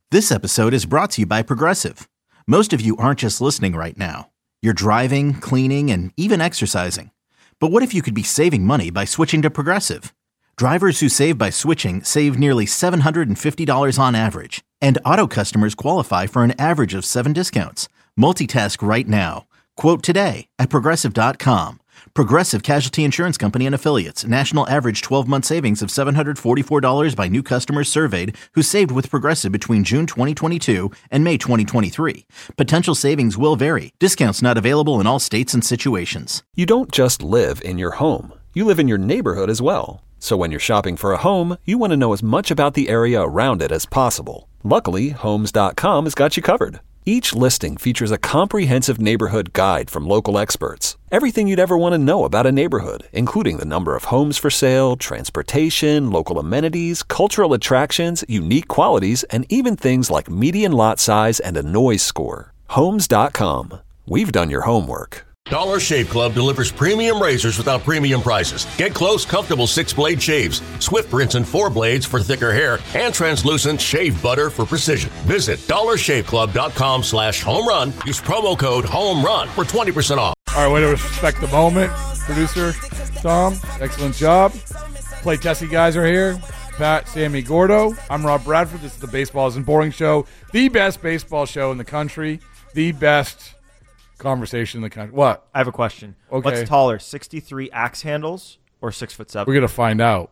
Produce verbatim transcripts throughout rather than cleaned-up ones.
This episode is brought to you by Progressive. Most of you aren't just listening right now. You're driving, cleaning, and even exercising. But what if you could be saving money by switching to Progressive? Drivers who save by switching save nearly seven hundred fifty dollars on average. And auto customers qualify for an average of seven discounts. Multitask right now. Quote today at Progressive dot com. Progressive Casualty Insurance Company and Affiliates. National average twelve-month savings of seven hundred forty-four dollars by new customers surveyed who saved with Progressive between June twenty twenty-two and May twenty twenty-three. Potential savings will vary. Discounts not available in all states and situations. You don't just live in your home. You live in your neighborhood as well. So when you're shopping for a home, you want to know as much about the area around it as possible. Luckily, Homes dot com has got you covered. Each listing features a comprehensive neighborhood guide from local experts. Everything you'd ever want to know about a neighborhood, including the number of homes for sale, transportation, local amenities, cultural attractions, unique qualities, and even things like median lot size and a noise score. Homes dot com. We've done your homework. Dollar Shave Club delivers premium razors without premium prices. Get close, comfortable six-blade shaves, swift rinse and four blades for thicker hair, and translucent shave butter for precision. Visit dollar shave club dot com slash home run. Use promo code HOMERUN for twenty percent off. All right, way to respect the moment. Producer Tom, excellent job. Play Tessie guys are here. Pat, Sammy, Gordo. I'm Rob Bradford. This is the Baseball Isn't Boring Show. The best baseball show in the country. The best conversation in the country. What? I have a question. Okay. What's taller, sixty-three axe handles or six foot seven? We're going to find out.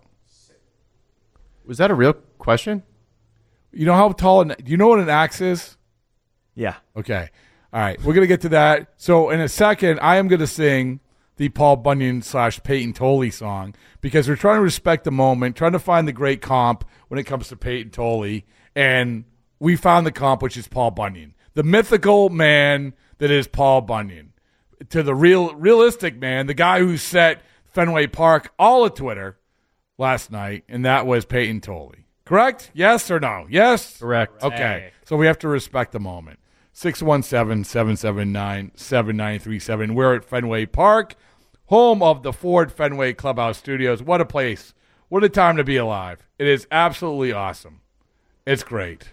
Was that a real question? You know how tall, an, do you know what an axe is? Yeah. Okay. All right. We're going to get to that. So in a second, I am going to sing the Paul Bunyan slash Peyton Tolley song because we're trying to respect the moment, trying to find the great comp when it comes to Peyton Tolley. And we found the comp, which is Paul Bunyan, the mythical man that is Paul Bunyan, to the real, realistic man, the guy who set Fenway Park all of Twitter last night, and that was Peyton Tolley. Correct? Yes or no? Yes? Correct. Okay. Hey. So we have to respect the moment. six one seven, seven seven nine, seven nine three seven. We're at Fenway Park, home of the Ford Fenway Clubhouse Studios. What a place. What a time to be alive. It is absolutely awesome. It's great.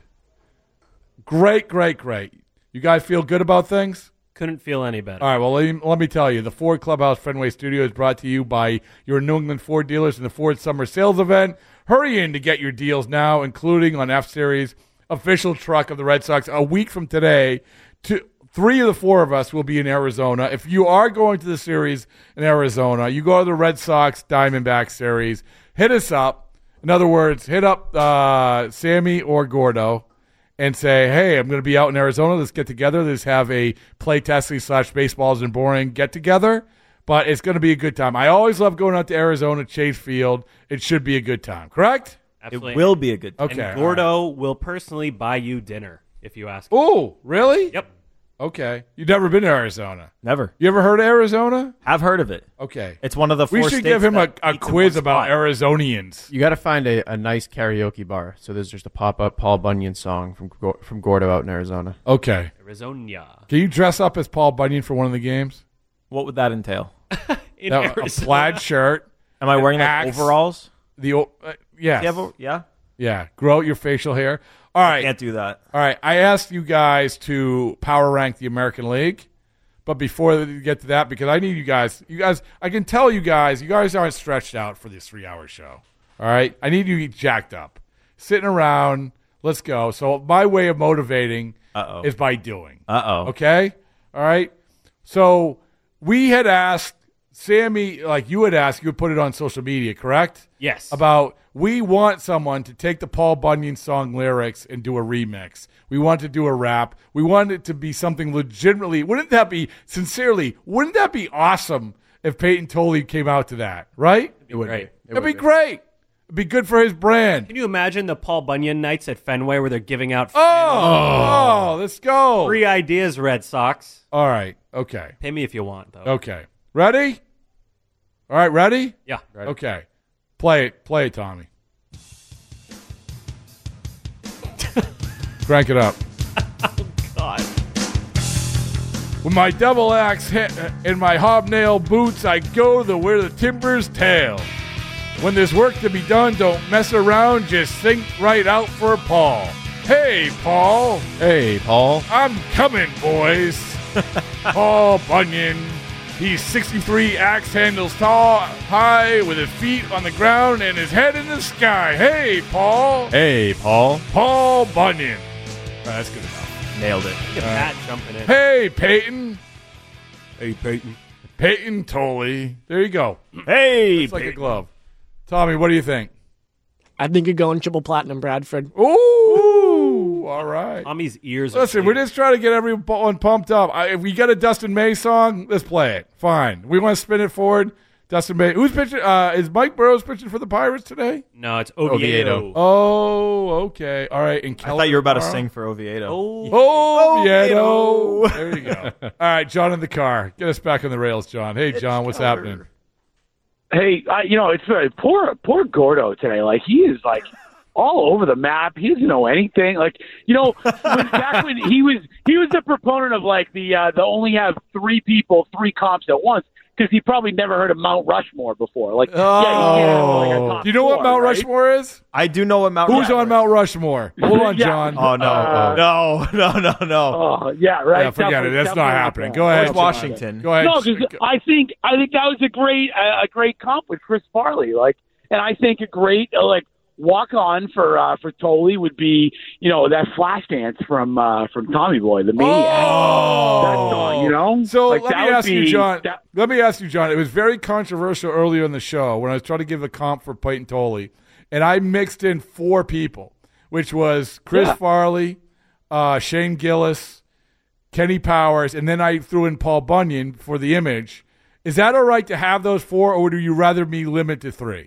Great, great, great. You guys feel good about things? Couldn't feel any better. All right, well, let me, let me tell you. The Ford Clubhouse Fenway Studio is brought to you by your New England Ford dealers in the Ford Summer Sales Event. Hurry in to get your deals now, including on F-Series, official truck of the Red Sox. A week from today, two, three of the four of us will be in Arizona. If you are going to the series in Arizona, you go to the Red Sox Diamondback Series, hit us up. In other words, hit up uh, Sammy or Gordo and say, hey, I'm going to be out in Arizona. Let's get together. Let's have a play testing slash baseballs and boring get together. But it's going to be a good time. I always love going out to Arizona, Chase Field. It should be a good time. Correct? Absolutely. It will be a good time. Okay. And Gordo will personally buy you dinner if you ask. Oh, really? Yep. Okay. You've never been to Arizona. Never. You ever heard of Arizona? Have heard of it. Okay. It's one of the four We should states give him a, that a eats in quiz one about spot. Arizonians. You got to find a, a nice karaoke bar. So there's just a pop-up Paul Bunyan song from Go- from Gordo out in Arizona. Okay. Arizona. Can you dress up as Paul Bunyan for one of the games? What would that entail? In Now, a Arizona. plaid shirt. Am I wearing like axe. overalls? The o- uh, yes. Do you have a- yeah? Yeah. Grow out your facial hair. All right. Can't do that. All right, I asked you guys to power rank the American League, but before we get to that, because I need you guys, you guys, I can tell you guys, you guys aren't stretched out for this three-hour show. All right, I need you to get jacked up, sitting around. Let's go. So my way of motivating Uh-oh. is by doing. Uh oh. Okay, all right. So we had asked Sammy, like you had asked, you would put it on social media, correct? Yes. About we want someone to take the Paul Bunyan song lyrics and do a remix. We want to do a rap. We want it to be something legitimately. Wouldn't that be, sincerely, wouldn't that be awesome if Peyton Tolley came out to that, right? It would great. It'd be great. It'd be good for his brand. Can you imagine the Paul Bunyan nights at Fenway where they're giving out Oh, oh, let's go. free ideas, Red Sox? All right, okay. Pay me if you want, though. Okay. Ready? All right, ready? Yeah. Ready. Okay. Play it. Play it, Tommy. Crank it up. God. With my double axe hit and my hobnail boots, I go to where the timber's tail. When there's work to be done, don't mess around, just think right out for Paul. Hey, Paul. Hey, Paul. I'm coming, boys. Paul Bunyan. He's sixty-three axe handles tall, high, with his feet on the ground and his head in the sky. Hey, Paul. Hey, Paul. Paul Bunyan. All right, that's good enough. Nailed it. Look at Pat jumping in. Hey, Peyton. Hey, Peyton. Peyton Tolley. There you go. Hey, It's like a glove. Tommy, what do you think? I think you're going triple platinum, Bradford. Ooh, all right. Tommy's ears are Listen, we're clean. just trying to get everyone pumped up. I, if we get a Dustin May song, let's play it. Fine. We want to spin it forward. Dustin May. Who's pitching? Uh, is Mike Burrows pitching for the Pirates today? No, it's Oviedo. Oviedo. Oh, okay. All right. And I thought you were about to tomorrow? sing for Oviedo. Oh, Oviedo. Oviedo. There you go. All right, John in the car. Get us back on the rails, John. Hey, John, what's happening? Hey, uh, you know, it's uh, poor, poor Gordo today. Like, he is, like, all over the map. He doesn't know anything. Like, you know, when, back when he was he was the proponent of, like, the uh, the only have three people, three comps at once, because he probably never heard of Mount Rushmore before. Like, Oh. yeah, you can't have, like, a top Do you know what four, Mount right? Rushmore is? I do know what Mount Who's Rushmore on is. Mount Rushmore? Hold on, Yeah. John. Oh, no. Uh, no, no, no, no. Oh, yeah, right. Yeah, forget Definitely- it. That's not definitely happening. that. Go ahead. Where's John. Washington? Go ahead. No, because I think I think that was a great uh, a great comp with Chris Farley. Like, and I think a great uh, like walk on for uh, for Tolley would be, you know, that flash dance from uh, from Tommy Boy, the Maniac. Oh. That song, you know. So Like, let that me would ask you, be- John. that- Let me ask you, John. It was very controversial earlier in the show when I was trying to give a comp for Peyton Tolley, and I mixed in four people, which was Chris Yeah. Farley, uh, Shane Gillis, Kenny Powers, and then I threw in Paul Bunyan for the image. Is that all right to have those four, or would you rather me limit to three?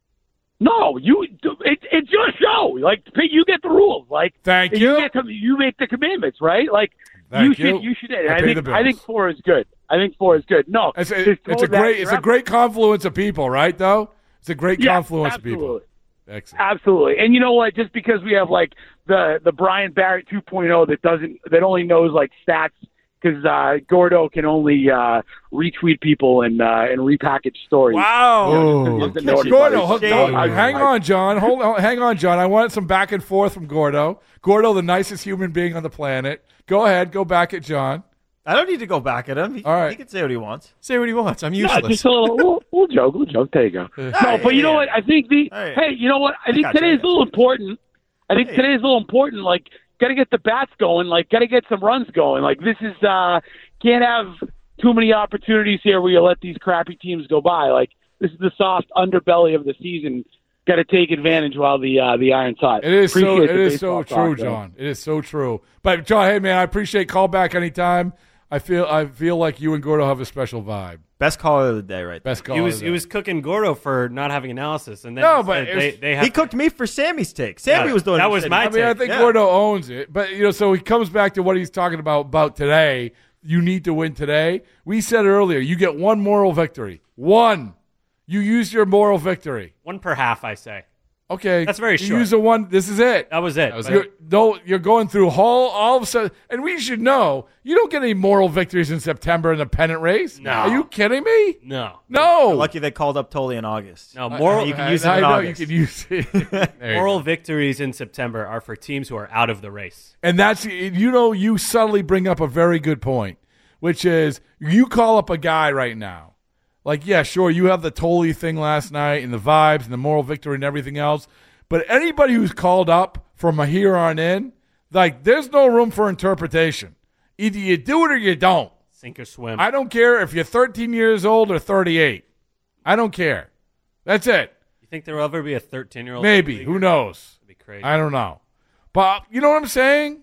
No, you. It, it's your show. Like, you get the rules. Like, Thank you. you. Get to, you make the commandments, right? Like, Thank you you. should. You should. I I pay think. the I think bills. four is good. I think four is good. No, It's a, just it's a hold that- great it's a great confluence of people, right? Though it's a great Yeah, confluence of people. absolutely. Excellent. Absolutely. And you know what? Just because we have like the the Brian Barrett two point oh that doesn't that only knows like stats because uh, Gordo can only uh, retweet people and uh, and repackage stories. Wow. You know, just I'm to know catching anybody. Gordo, hold, Shade. don't- I- hang I- on, John. Hold on, hang on, John. I wanted some back and forth from Gordo. Gordo, the nicest human being on the planet. Go ahead, go back at John. I don't need to go back at him. He, All right. he can say what he wants. Say what he wants. I'm Yeah, useless. just a little, little, little joke, little joke. There you go. No, but you know what? I think the Hey. hey, you know what? I think got you, today I is a got little important. I think Hey. today is a little important. Like, got to get the bats going. Like, got to get some runs going. Like, this is uh can't have too many opportunities here where you let these crappy teams go by. Like, this is the soft underbelly of the season. Got to take advantage while the uh, the iron's hot. It is so Appreciate it the is so baseball true, talk, though. John. It is so true. But John, hey man, I appreciate call back anytime. I feel I feel like you and Gordo have a special vibe. Best caller of the day, right there. Best call. He was of he the- was cooking Gordo for not having analysis, and then No, he but said it they, was- they have He cooked me for Sammy's take. Sammy Yeah, was doing that it. was Said- my I mean, I take. think Yeah. Gordo owns it, but you know, so he comes back to what he's talking about about today. You need to win today. We said earlier, you get one moral victory. One. You use your moral victory. one per half. I say Okay, That's very you short. use a one. This is it. that was it. was But- You're, no, you're going through all all of a sudden, and we should know you don't get any moral victories in September in the pennant race. No. Are you kidding me? No, No. Lucky they called up Toley in August. no. Moral You can I- use it I in know August. you can use it. There you moral go. victories in September are for teams who are out of the race. And that's you know you subtly bring up a very good point, which is you call up a guy right now. Like, yeah, sure, you have the Tolley thing last night and the vibes and the moral victory and everything else. But anybody who's called up from a here on in, like, there's no room for interpretation. Either you do it or you don't. Sink or swim. I don't care if you're thirteen years old or thirty-eight. I don't care. That's it. you think there will ever be a thirteen-year-old? Maybe. Who knows? That'd be crazy. I don't know. But you know what I'm saying?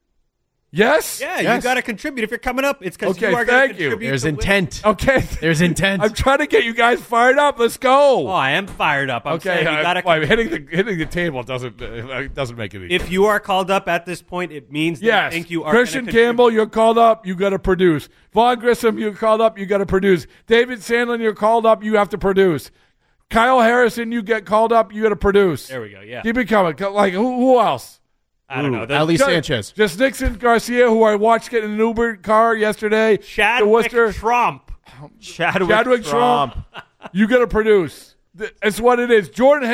Yes? yeah, Yes. you got to contribute if you're coming up. It's because Okay, you are going thank to you. contribute. There's to win. intent. Okay. There's intent. I'm trying to get you guys fired up. Let's go. Oh, I am fired up. I'm okay. saying you I- got to. well, hitting the hitting the table doesn't uh, doesn't make it easy. If you are called up at this point, it means that yes. I think you are. Christian gonna contribute. Campbell, you're called up. You got to produce. Vaughn Grissom, you're called up. You got to produce. David Sandlin, you're called up. You have to produce. Kyle Harrison, you get called up. You got to produce. There we go. Yeah. Keep it coming. Like who, who else? I don't know. The- Ali Just- Sanchez. Just Nixon Garcia, who I watched get in an Uber car yesterday. to Chadwick Worcester. Trump. Chadwick, Chadwick Trump. Trump. You got to produce. Th- It's what it is. Jordan Hicks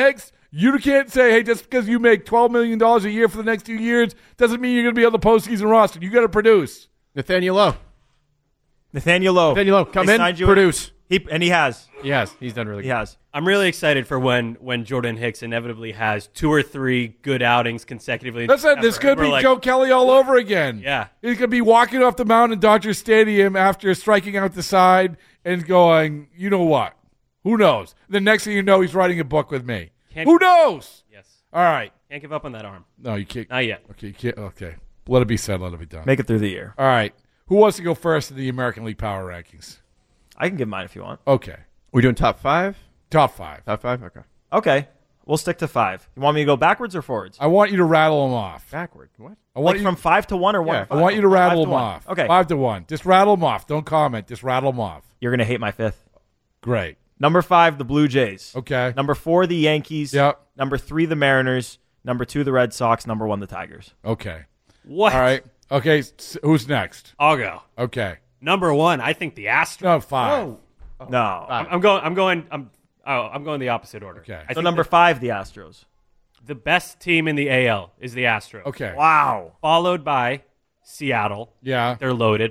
You can't say, hey, just because you make twelve million dollars a year for the next two years doesn't mean you're going to be on the postseason roster. You got to produce. Nathaniel Lowe. Nathaniel Lowe. Nathaniel Lowe, come They in, signed you produce. He, and he has. He has. He's done really He good. has. I'm really excited for when when Jordan Hicks inevitably has two or three good outings consecutively. That's it. This could We're be like, Joe Kelly all over again. Yeah. He could be walking off the mound in Dodger Stadium after striking out the side and going, you know what? Who knows? The next thing you know, he's writing a book with me. Can't- Who knows? Yes. All right. Can't give up on that arm. No, you can't. Not yet. Okay, you can't. Okay. Let it be said. Let it be done. Make it through the year. All right. Who wants to go first in the American League Power Rankings? I can give mine if you want. Okay. We doing top five? Top five. Top five? Okay. Okay. We'll stick to five. You want me to go backwards or forwards? I want you to rattle them off. Backward. What? I want Like you, from five to one or one Yeah. to I five? want you to Five rattle them one. off. Okay. Five to one. Just rattle them off. Don't comment. Just rattle them off. You're going to hate my fifth. Great. Number five, the Blue Jays. Okay. Number four, the Yankees. Yep. Number three, the Mariners. Number two, the Red Sox. Number one, the Tigers. Okay. What? All right. Okay. s- Who's next? I'll go. Okay. Number one, I think the Astros. No, five. No. I'm, I'm going. I'm going. I'm. Oh, I'm going the opposite order. Okay. I So think number the, five, the Astros. the best team in the A L is the Astros. Okay. Wow. Followed by Seattle. Yeah. They're loaded.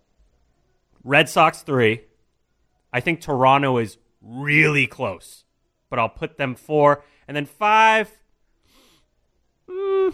Red Sox three. I think Toronto is really close, but I'll put them four. And then five, mm,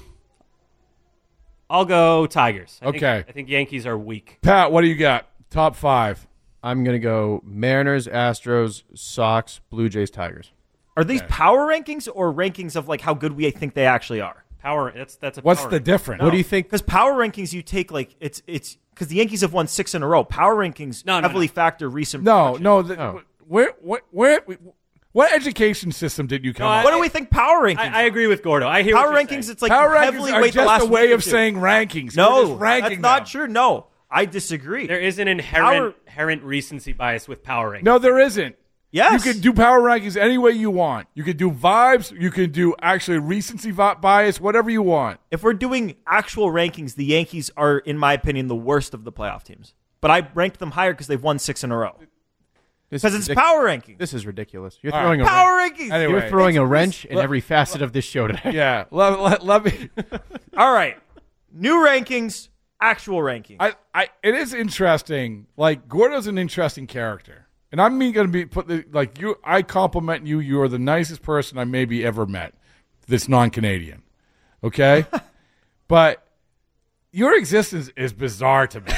I'll go Tigers. I Okay. Think, I think Yankees are weak. Pat, what do you got? Top five. I'm going to go Mariners, Astros, Sox, Blue Jays, Tigers. Are these power rankings or rankings of like how good we think they actually are? Power. That's that's a. What's power the difference? What do you think? Because power rankings, you take like it's it's because the Yankees have won six in a row. Power rankings No, no, heavily no. factor recent. No, production. no. The, No. Where, where, where, what education system did you come No, up What I- do we think power rankings? I, I agree with Gordo. I hear power what you're rankings. saying. It's like Power you rankings heavily are weight the just last a way week or of two. saying rankings. You're No, just ranking that's not them. true. No, I disagree. There is an Power- inherent inherent recency bias with power rankings. No, there isn't. Yes. You can do power rankings any way you want. You can do vibes. You can do actually recency vi- bias, whatever you want. If we're doing actual rankings, the Yankees are, in my opinion, the worst of the playoff teams. But I ranked them higher because they've won six in a row. This Because is it's ridic- power rankings. This is ridiculous. You're All throwing right. a Power wrench. rankings. Anyway. You're throwing a wrench in let- every facet of this show today. Yeah. Let, let, let me. All right. New rankings, actual rankings. I, I, it is interesting. Like Gordo's an interesting character, and I'm going to be put the, like you. I compliment you. You are the nicest person I maybe ever met. That's non-Canadian, okay? But your existence is bizarre to me.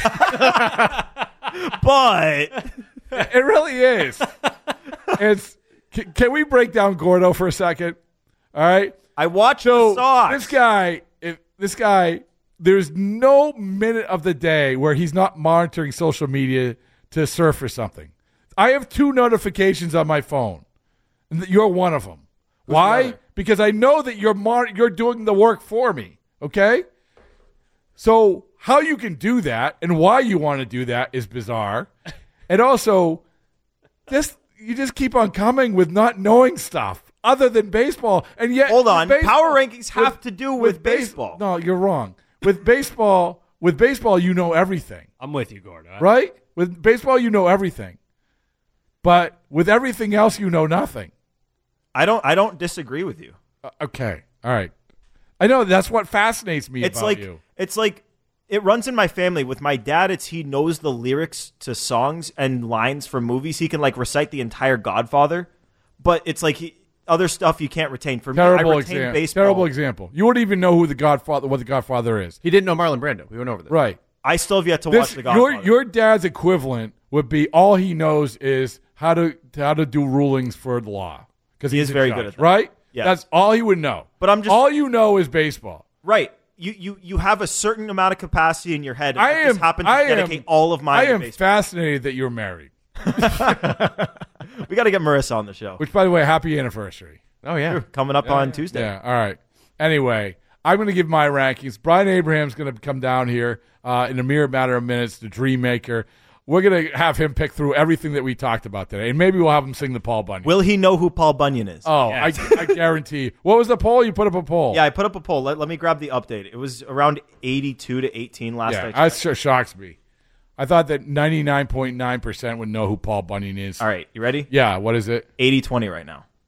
but It really is. It's. Can, can we break down Gordo for a second? All right. I watch So the Sox. this guy, if this guy, there's no minute of the day where he's not monitoring social media to surf for something. I have two notifications on my phone, and you're one of them. Why? other? Because I know that you're mon- you're doing the work for me. Okay. So how you can do that and why you want to do that is bizarre, and also, just you just keep on coming with not knowing stuff other than baseball, and yet Hold with on. baseball- Power rankings have with- to do with, base- baseball. No, you're wrong. With baseball, with baseball, you know everything, I'm with you, Gordo. right? With baseball, you know everything, but with everything else, you know nothing. I don't. I don't disagree with you. Uh, okay, all right. I know that's what fascinates me It's about like you. it's like it runs in my family. With my dad, it's he knows the lyrics to songs and lines from movies. He can like recite the entire Godfather, but it's like he, other stuff you can't retain. For Terrible me, I retain example. baseball. Terrible example. You wouldn't even know who the Godfather, what the Godfather is, He didn't know Marlon Brando. We went over this. right? I still have yet to watch This, the Godfather. your your dad's equivalent would be all he knows is how to how to do rulings for the law because He he's is a very judge, good at that. right? Yes. That's all he would know. But I'm just- all you know is baseball. Right. You, you you have a certain amount of capacity in your head. And I I am. just happen to I dedicate am, all of mine I to am baseball. fascinated that you're married. We got to get Marissa on the show. Which, by the way, happy anniversary. Oh, yeah. Coming up on Tuesday. Yeah. All right. Anyway, I'm going to give my rankings. Brian Abraham's going to come down here uh, in a mere matter of minutes. The Dream Maker. We're going to have him pick through everything that we talked about today, and maybe we'll have him sing the Paul Bunyan. Will he know who Paul Bunyan is? Oh, I, I guarantee. What was the poll? You put up a poll. Yeah, I put up a poll. Let, let me grab the update. It was around eighty-two to eighteen last Yeah, night. that sure shocks me. I thought that ninety-nine point nine percent would know who Paul Bunyan is. All right, you ready? Yeah, what is it? eighty twenty right now.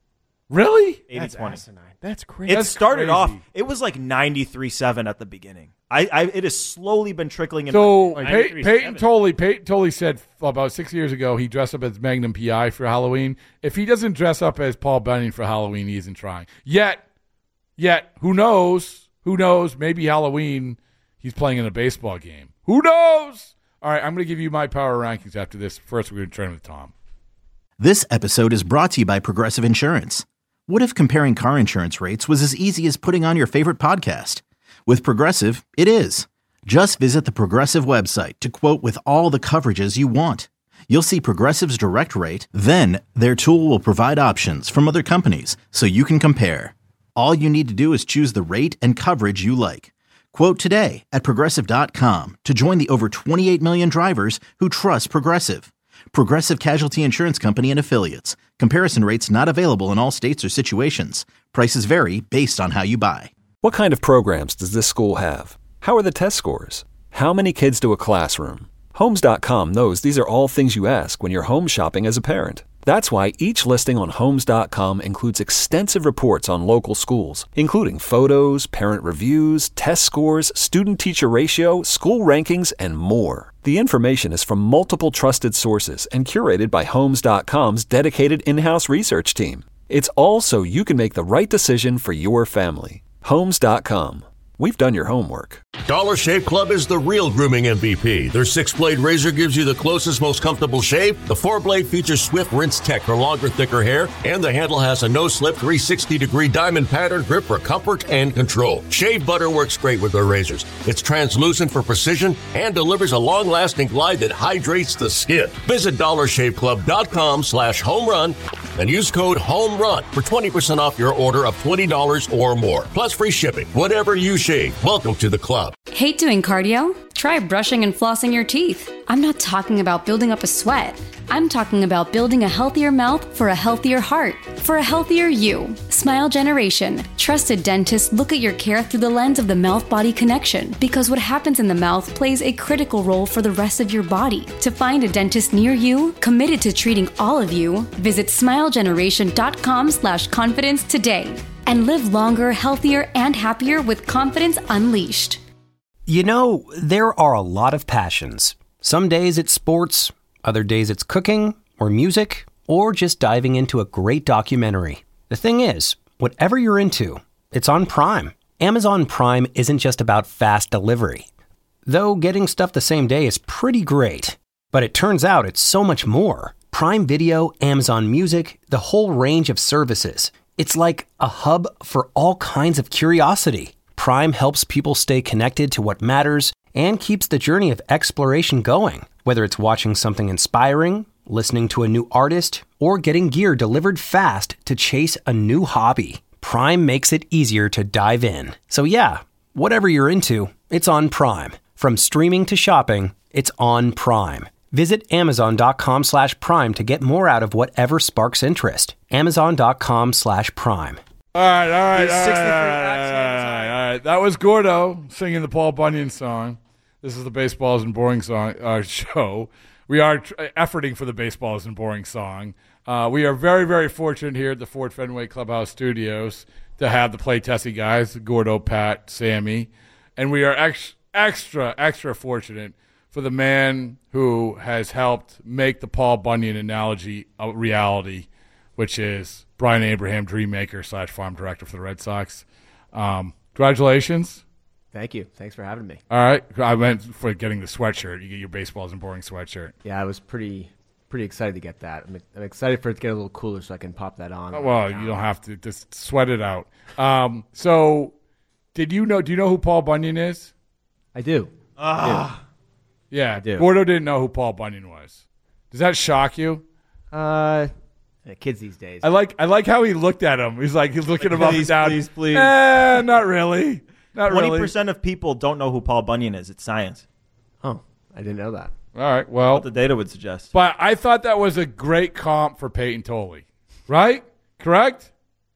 Really? eighty twenty. That's crazy. It That's started crazy. off, it was like ninety-three seven at the beginning. I, I It has slowly been trickling in. So my Pey- Peyton Tolley, Peyton Tolley said f- about six years ago he dressed up as Magnum P I for Halloween. If he doesn't dress up as Paul Bunyan for Halloween, he isn't trying. Yet, yet, who knows? Who knows? Maybe Halloween he's playing in a baseball game. Who knows? All right, I'm going to give you my power rankings after this. First, we're going to turn with Tom. This episode is brought to you by Progressive Insurance. What if comparing car insurance rates was as easy as putting on your favorite podcast? With Progressive, it is. Just visit the Progressive website to quote with all the coverages you want. You'll see Progressive's direct rate, then their tool will provide options from other companies so you can compare. All you need to do is choose the rate and coverage you like. Quote today at Progressive dot com to join the over twenty-eight million drivers who trust Progressive. Progressive Casualty Insurance Company and Affiliates. Comparison rates not available in all states or situations. Prices vary based on how you buy. What kind of programs does this school have? How are the test scores? How many kids do a classroom? Homes dot com knows these are all things you ask when you're home shopping as a parent. That's why each listing on Homes dot com includes extensive reports on local schools, including photos, parent reviews, test scores, student-teacher ratio, school rankings, and more. The information is from multiple trusted sources and curated by Homes dot com's dedicated in-house research team. It's all so you can make the right decision for your family. Homes dot com. We've done your homework. Dollar Shave Club is the real grooming M V P. Their six-blade razor gives you the closest, most comfortable shave. The four-blade features Swift Rinse Tech for longer, thicker hair. And the handle has a no-slip three hundred sixty degree diamond pattern grip for comfort and control. Shave butter works great with their razors. It's translucent for precision and delivers a long-lasting glide that hydrates the skin. Visit dollar shave club dot com slash home run and use code HOMERUN for twenty percent off your order of twenty dollars or more. Plus free shipping. Whatever you shave. Welcome to the club. Hate doing cardio? Try brushing and flossing your teeth. I'm not talking about building up a sweat. I'm talking about building a healthier mouth for a healthier heart, for a healthier you. Smile Generation. Trusted dentists look at your care through the lens of the mouth-body connection, because what happens in the mouth plays a critical role for the rest of your body. To find a dentist near you, committed to treating all of you, visit smile generation dot com slash confidence today. And live longer, healthier, and happier with confidence unleashed. You know, there are a lot of passions. Some days it's sports, other days it's cooking, or music, or just diving into a great documentary. The thing is, whatever you're into, it's on Prime. Amazon Prime isn't just about fast delivery. Though getting stuff the same day is pretty great. But it turns out it's so much more. Prime Video, Amazon Music, the whole range of services. It's like a hub for all kinds of curiosity. Prime helps people stay connected to what matters and keeps the journey of exploration going. Whether it's watching something inspiring, listening to a new artist, or getting gear delivered fast to chase a new hobby, Prime makes it easier to dive in. So yeah, whatever you're into, it's on Prime. From streaming to shopping, it's on Prime. Visit amazon dot com slash prime to get more out of whatever sparks interest. amazon dot com slash prime. All right, all right, all right, all right, all right, all right. That was Gordo singing the Paul Bunyan song. This is the Baseballs and Boring song uh, show. We are tr- efforting for the Baseballs and Boring song. Uh, we are very, very fortunate here at the Ford Fenway Clubhouse Studios to have the Play Tessie guys, Gordo, Pat, Sammy, and we are ex- extra, extra fortunate for the man who has helped make the Paul Bunyan analogy a reality, which is Brian Abraham, dream maker slash farm director for the Red Sox. Um, congratulations. Thank you. Thanks for having me. All right. I went for getting the sweatshirt. You get your Baseballs and Boring sweatshirt. Yeah, I was pretty pretty excited to get that. I'm, I'm excited for it to get a little cooler so I can pop that on. Oh, well, you don't have to. Just sweat it out. Um, so did you know, do you know who Paul Bunyan is? I do. Ah. I do. Yeah, I do. Gordo didn't know who Paul Bunyan was. Does that shock you? Uh, yeah, kids these days. I like I like how he looked at him. He's like he's looking him up and Please, down. please, please. Eh, not really. Not Twenty really. percent of people don't know who Paul Bunyan is. It's science. Oh, I didn't know that. All right, well, What the data would suggest. but I thought that was a great comp for Peyton Tolley, right? Correct?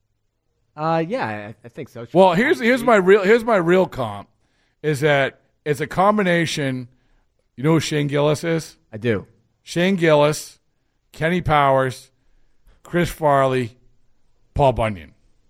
Uh, yeah, I, I think so. Well, here's here's my real here's my real comp, is that it's a combination. You know who Shane Gillis is? I do. Shane Gillis, Kenny Powers, Chris Farley, Paul Bunyan.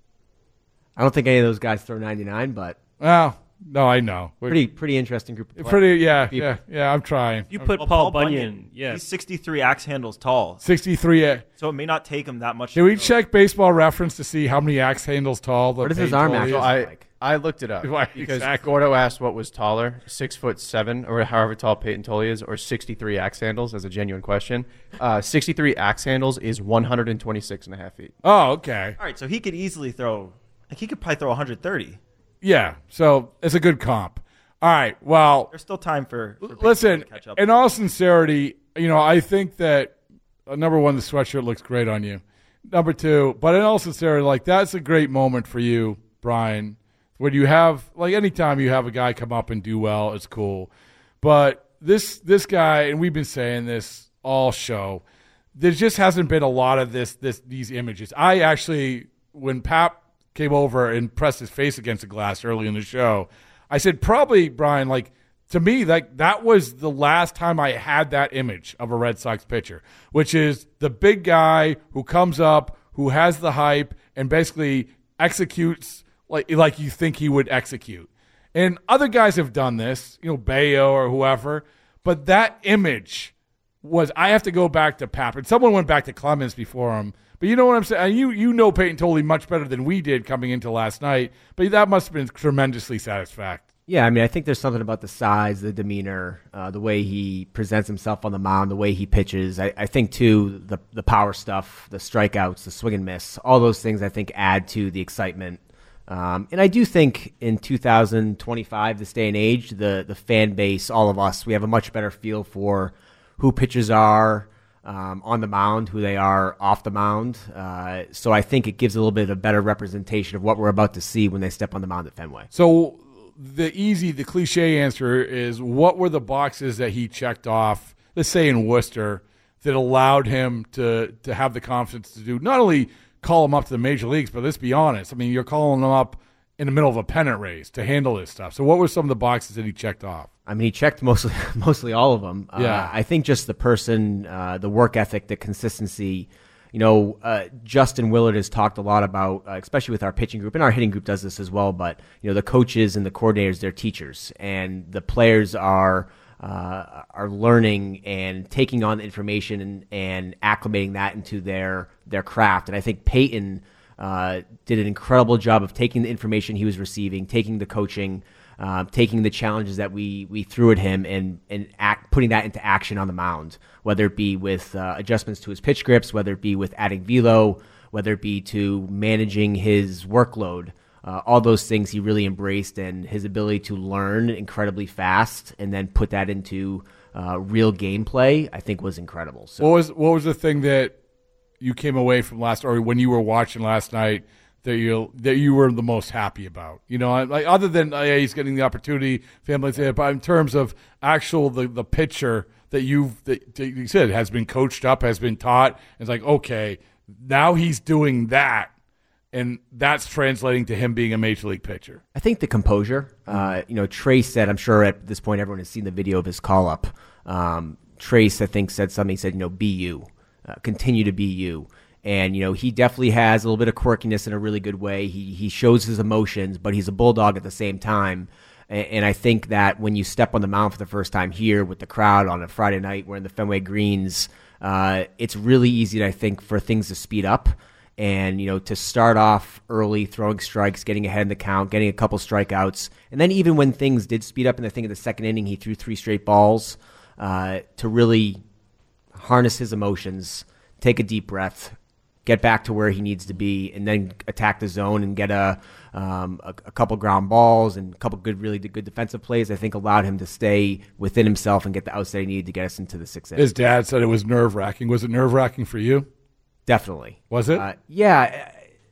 I don't think any of those guys throw ninety-nine, but well, no, I know. Pretty pretty interesting group of players. Pretty, yeah, people. yeah, yeah. I'm trying. You put well, Paul, Paul Bunyan, Bunyan, yeah, he's sixty-three axe handles tall. sixty-three. Uh, so it may not take him that much. Can we check Baseball Reference to see how many axe handles tall? What is his arm actually like? I looked it up Why, because exactly. Gordo asked what was taller, six foot seven, or however tall Peyton Tolley is, or sixty-three axe handles. As a genuine question, uh, sixty-three axe handles is one hundred twenty-six and a half feet. Oh, okay. All right, so he could easily throw. Like he could probably throw one hundred thirty. Yeah, so it's a good comp. All right, well, there's still time for. for listen. To catch up. In all sincerity, you know, I think that uh, number one, the sweatshirt looks great on you. Number two, but in all sincerity, like that's a great moment for you, Brian. When you have, like, anytime you have a guy come up and do well, it's cool. But this this guy, and we've been saying this all show, there just hasn't been a lot of this this these images. I actually, when Pap came over and pressed his face against the glass early in the show, I said, probably, Brian, like, to me, like that was the last time I had that image of a Red Sox pitcher, which is the big guy who comes up, who has the hype, and basically executes like like you think he would execute. And other guys have done this, you know, Bayo or whoever, but that image was, I have to go back to Pap. And someone went back to Clemens before him. But you know what I'm saying? You you know Peyton Tolley much better than we did coming into last night, but that must have been tremendously satisfactory. Yeah, I mean, I think there's something about the size, the demeanor, uh, the way he presents himself on the mound, the way he pitches. I, I think, too, the the power stuff, the strikeouts, the swing and miss, all those things I think add to the excitement. Um, and I do think in two thousand twenty-five, this day and age, the, the fan base, all of us, we have a much better feel for who pitchers are um, on the mound, who they are off the mound. Uh, so I think it gives a little bit of a better representation of what we're about to see when they step on the mound at Fenway. So the easy, the cliche answer is, what were the boxes that he checked off, let's say in Worcester, that allowed him to to have the confidence to do not only – call him up to the major leagues, but let's be honest. I mean, you're calling him up in the middle of a pennant race to handle this stuff. So what were some of the boxes that he checked off? I mean, he checked mostly mostly all of them. Yeah. Uh, I think just the person, uh, the work ethic, the consistency. You know, uh, Justin Willard has talked a lot about, uh, especially with our pitching group, and our hitting group does this as well, but, you know, the coaches and the coordinators, they're teachers, and the players are uh, are learning and taking on the information and, and acclimating that into their their craft. And I think Peyton uh, did an incredible job of taking the information he was receiving, taking the coaching, uh, taking the challenges that we we threw at him, and and act, putting that into action on the mound, whether it be with uh, adjustments to his pitch grips, whether it be with adding velo, whether it be to managing his workload. Uh, all those things he really embraced, and his ability to learn incredibly fast and then put that into uh, real gameplay, I think, was incredible. So, what was what was the thing that you came away from last, or when you were watching last night, that you that you were the most happy about? You know, like other than uh, yeah, he's getting the opportunity, families, yeah, but in terms of actual the the pitcher that you've that, that you said has been coached up, has been taught, it's like, okay, now he's doing that. And that's translating to him being a major league pitcher. I think the composure. Uh, you know, Trace said, I'm sure at this point everyone has seen the video of his call up. Um, Trace, I think, said something. He said, you know, be you, uh, continue to be you. And you know, he definitely has a little bit of quirkiness in a really good way. He he shows his emotions, but he's a bulldog at the same time. And, and I think that when you step on the mound for the first time here with the crowd on a Friday night, we're in the Fenway Greens. Uh, it's really easy, I think, for things to speed up. And, you know, to start off early, throwing strikes, getting ahead in the count, getting a couple strikeouts. And then even when things did speed up, and I think in the second inning he threw three straight balls, uh, to really harness his emotions, take a deep breath, get back to where he needs to be, and then attack the zone and get a um, a, a couple ground balls and a couple good, really good defensive plays, I think allowed him to stay within himself and get the outs that he needed to get us into the sixth inning. His dad said it was nerve-wracking. Was it nerve-wracking for you? Definitely. Was it? Uh, yeah.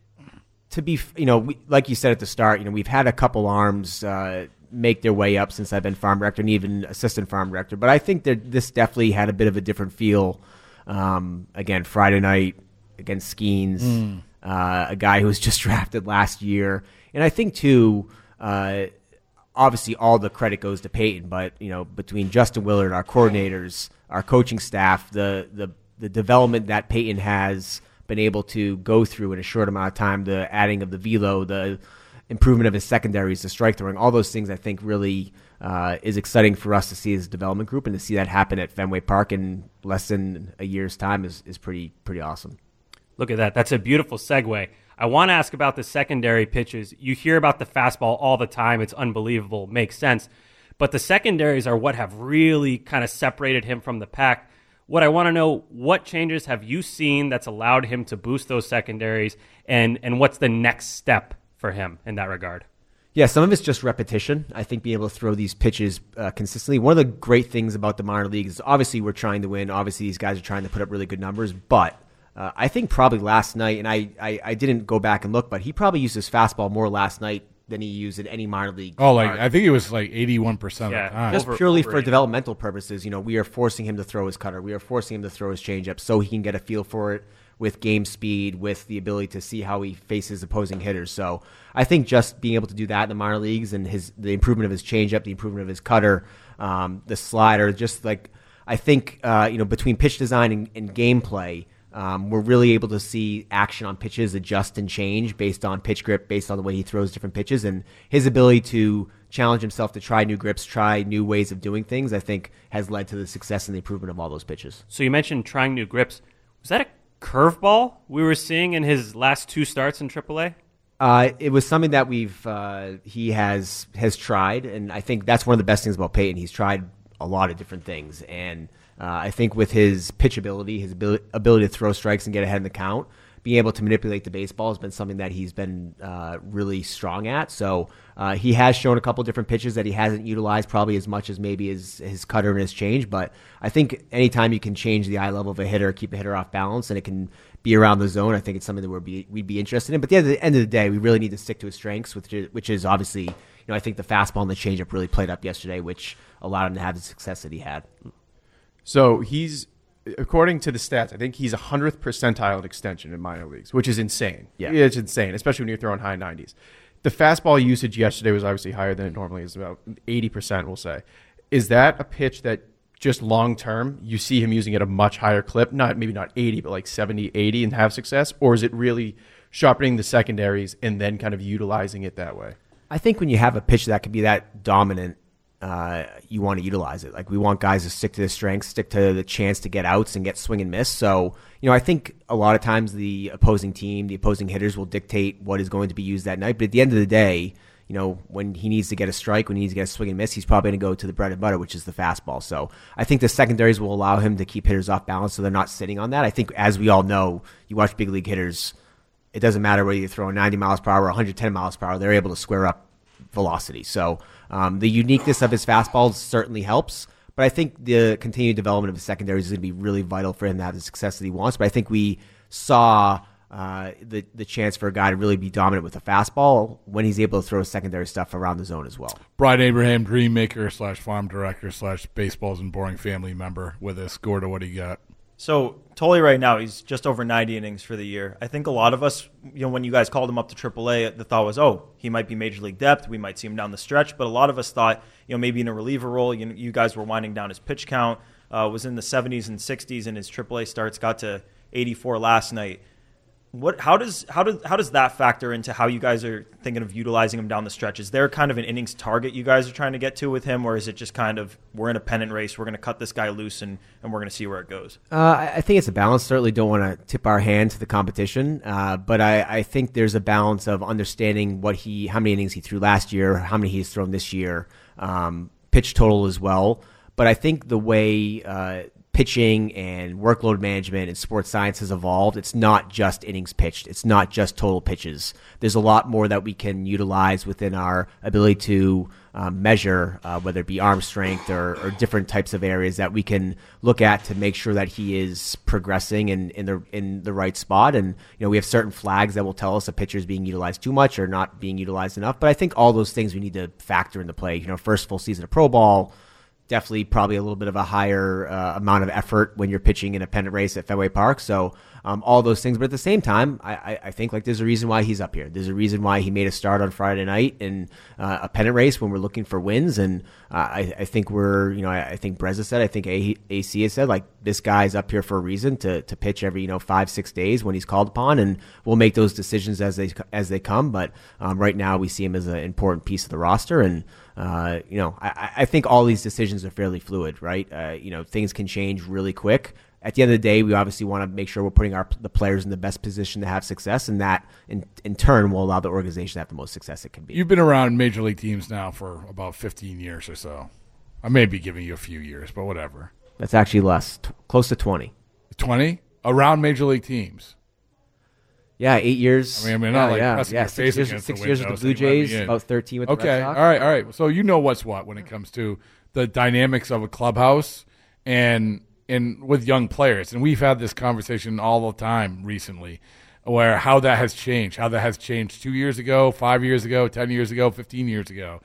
To be, you know, we, like you said at the start, you know, we've had a couple arms uh, make their way up since I've been farm director and even assistant farm director. But I think that this definitely had a bit of a different feel. Um, again, Friday night against Skeens, mm. uh, a guy who was just drafted last year. And I think, too, uh, obviously all the credit goes to Peyton, but, you know, between Justin Willard, our coordinators, our coaching staff, the the the development that Peyton has been able to go through in a short amount of time, the adding of the velo, the improvement of his secondaries, the strike throwing, all those things I think really uh, is exciting for us to see as a development group, and to see that happen at Fenway Park in less than a year's time is, is pretty pretty awesome. Look at that. That's a beautiful segue. I want to ask about the secondary pitches. You hear about the fastball all the time. It's unbelievable. Makes sense. But the secondaries are what have really kind of separated him from the pack. What I want to know, what changes have you seen that's allowed him to boost those secondaries, and, and what's the next step for him in that regard? Yeah, some of it's just repetition. I think being able to throw these pitches uh, consistently. One of the great things about the minor leagues is obviously we're trying to win. Obviously these guys are trying to put up really good numbers, but Uh, I think probably last night, and I, I, I didn't go back and look, but he probably used his fastball more last night than he used in any minor league. Oh, like I think it was like eighty-one percent Yeah, of the time. Just Over- purely over for eighty. developmental purposes. You know, we are forcing him to throw his cutter. We are forcing him to throw his changeup so he can get a feel for it with game speed, with the ability to see how he faces opposing hitters. So I think just being able to do that in the minor leagues, and his the improvement of his changeup, the improvement of his cutter, um, the slider, just like I think uh, you know between pitch design and, and gameplay. Um, we're really able to see action on pitches adjust and change based on pitch grip, based on the way he throws different pitches, and his ability to challenge himself to try new grips, try new ways of doing things, I think has led to the success and the improvement of all those pitches. So you mentioned trying new grips. Was that a curveball we were seeing in his last two starts in triple A? Uh, it was something that we've uh, he has has tried, and I think that's one of the best things about Peyton. He's tried a lot of different things, and Uh, I think with his pitch ability, his ability, ability to throw strikes and get ahead in the count, being able to manipulate the baseball has been something that he's been uh, really strong at. So uh, he has shown a couple different pitches that he hasn't utilized probably as much as maybe his, his cutter and his change. But I think anytime you can change the eye level of a hitter, keep a hitter off balance, and it can be around the zone, I think it's something that we'd be, we'd be interested in. But at the end of the day, we really need to stick to his strengths, which is, which is obviously, you know, I think the fastball and the changeup really played up yesterday, which allowed him to have the success that he had. So he's, according to the stats, I think he's one hundredth percentile in extension in minor leagues, which is insane. Yeah. It's insane, especially when you're throwing high nineties. The fastball usage yesterday was obviously higher than it normally is, about eighty percent, we'll say. Is that a pitch that just long-term you see him using at a much higher clip, not maybe not eighty, but like seventy, eighty and have success? Or is it really sharpening the secondaries and then kind of utilizing it that way? I think when you have a pitch that can be that dominant, Uh, you want to utilize it. Like, we want guys to stick to their strengths, stick to the chance to get outs and get swing and miss. So, you know, I think a lot of times the opposing team, the opposing hitters will dictate what is going to be used that night. But at the end of the day, you know, when he needs to get a strike, when he needs to get a swing and miss, he's probably going to go to the bread and butter, which is the fastball. So I think the secondaries will allow him to keep hitters off balance so they're not sitting on that. I think, as we all know, you watch big league hitters, it doesn't matter whether you throw ninety miles per hour or one hundred ten miles per hour, they're able to square up velocity. So um, the uniqueness of his fastball certainly helps, but I think the continued development of his secondaries is going to be really vital for him to have the success that he wants. But I think we saw uh, the the chance for a guy to really be dominant with a fastball when he's able to throw secondary stuff around the zone as well. Brian Abraham, dream maker slash farm director slash baseballs and boring family member with us. Gordo, what do you got? So Tolly right now, he's just over ninety innings for the year. I think a lot of us, you know, when you guys called him up to triple A, the thought was, oh, he might be major league depth. We might see him down the stretch. But a lot of us thought, you know, maybe in a reliever role. You know, you guys were winding down his pitch count. Uh, was in the seventies and sixties in his triple A starts. Got to eighty-four last night. What? How does how does how does that factor into how you guys are thinking of utilizing him down the stretch? Is there kind of an innings target you guys are trying to get to with him, or is it just kind of we're in a pennant race, we're going to cut this guy loose and, and we're going to see where it goes? Uh, I think it's a balance. Certainly don't want to tip our hand to the competition, uh, but I, I think there's a balance of understanding what he, how many innings he threw last year, how many he's thrown this year, um, pitch total as well. But I think the way uh, pitching and workload management and sports science has evolved, it's not just innings pitched. It's not just total pitches. There's a lot more that we can utilize within our ability to um, measure, uh, whether it be arm strength or, or different types of areas that we can look at to make sure that he is progressing in, in the in the right spot. And, you know, we have certain flags that will tell us a pitcher is being utilized too much or not being utilized enough. But I think all those things we need to factor into play. You know, first full season of pro ball, definitely probably a little bit of a higher uh, amount of effort when you're pitching in a pennant race at Fenway Park. So um, all those things. But at the same time, I, I, I think like there's a reason why he's up here. There's a reason why he made a start on Friday night in uh, a pennant race when we're looking for wins. And uh, I, I think we're, you know, I, I think Breza said, I think a- AC has said, like, this guy's up here for a reason to to pitch every, you know, five, six days when he's called upon. And we'll make those decisions as they as they come. But um, right now we see him as an important piece of the roster. And Uh, you know, I, I think all these decisions are fairly fluid, right? Uh, you know, things can change really quick. At the end of the day, we obviously want to make sure we're putting our the players in the best position to have success, and that in, in turn will allow the organization to have the most success it can be. You've been around major league teams now for about fifteen years or so. I may be giving you a few years, but whatever. That's actually less, t- close to twenty. twenty? Around major league teams? Yeah, eight years. I mean, I mean, yeah, not like yeah, pressing yeah. your six face years, against six the years window with the Blue saying, "Let me Jays, in." about thirteen with the Okay, Red Sox. all right, all right. So you know what's what when it comes to the dynamics of a clubhouse and and with young players. And we've had this conversation all the time recently, where how that has changed, how that has changed two years ago, five years ago, ten years ago, fifteen years ago,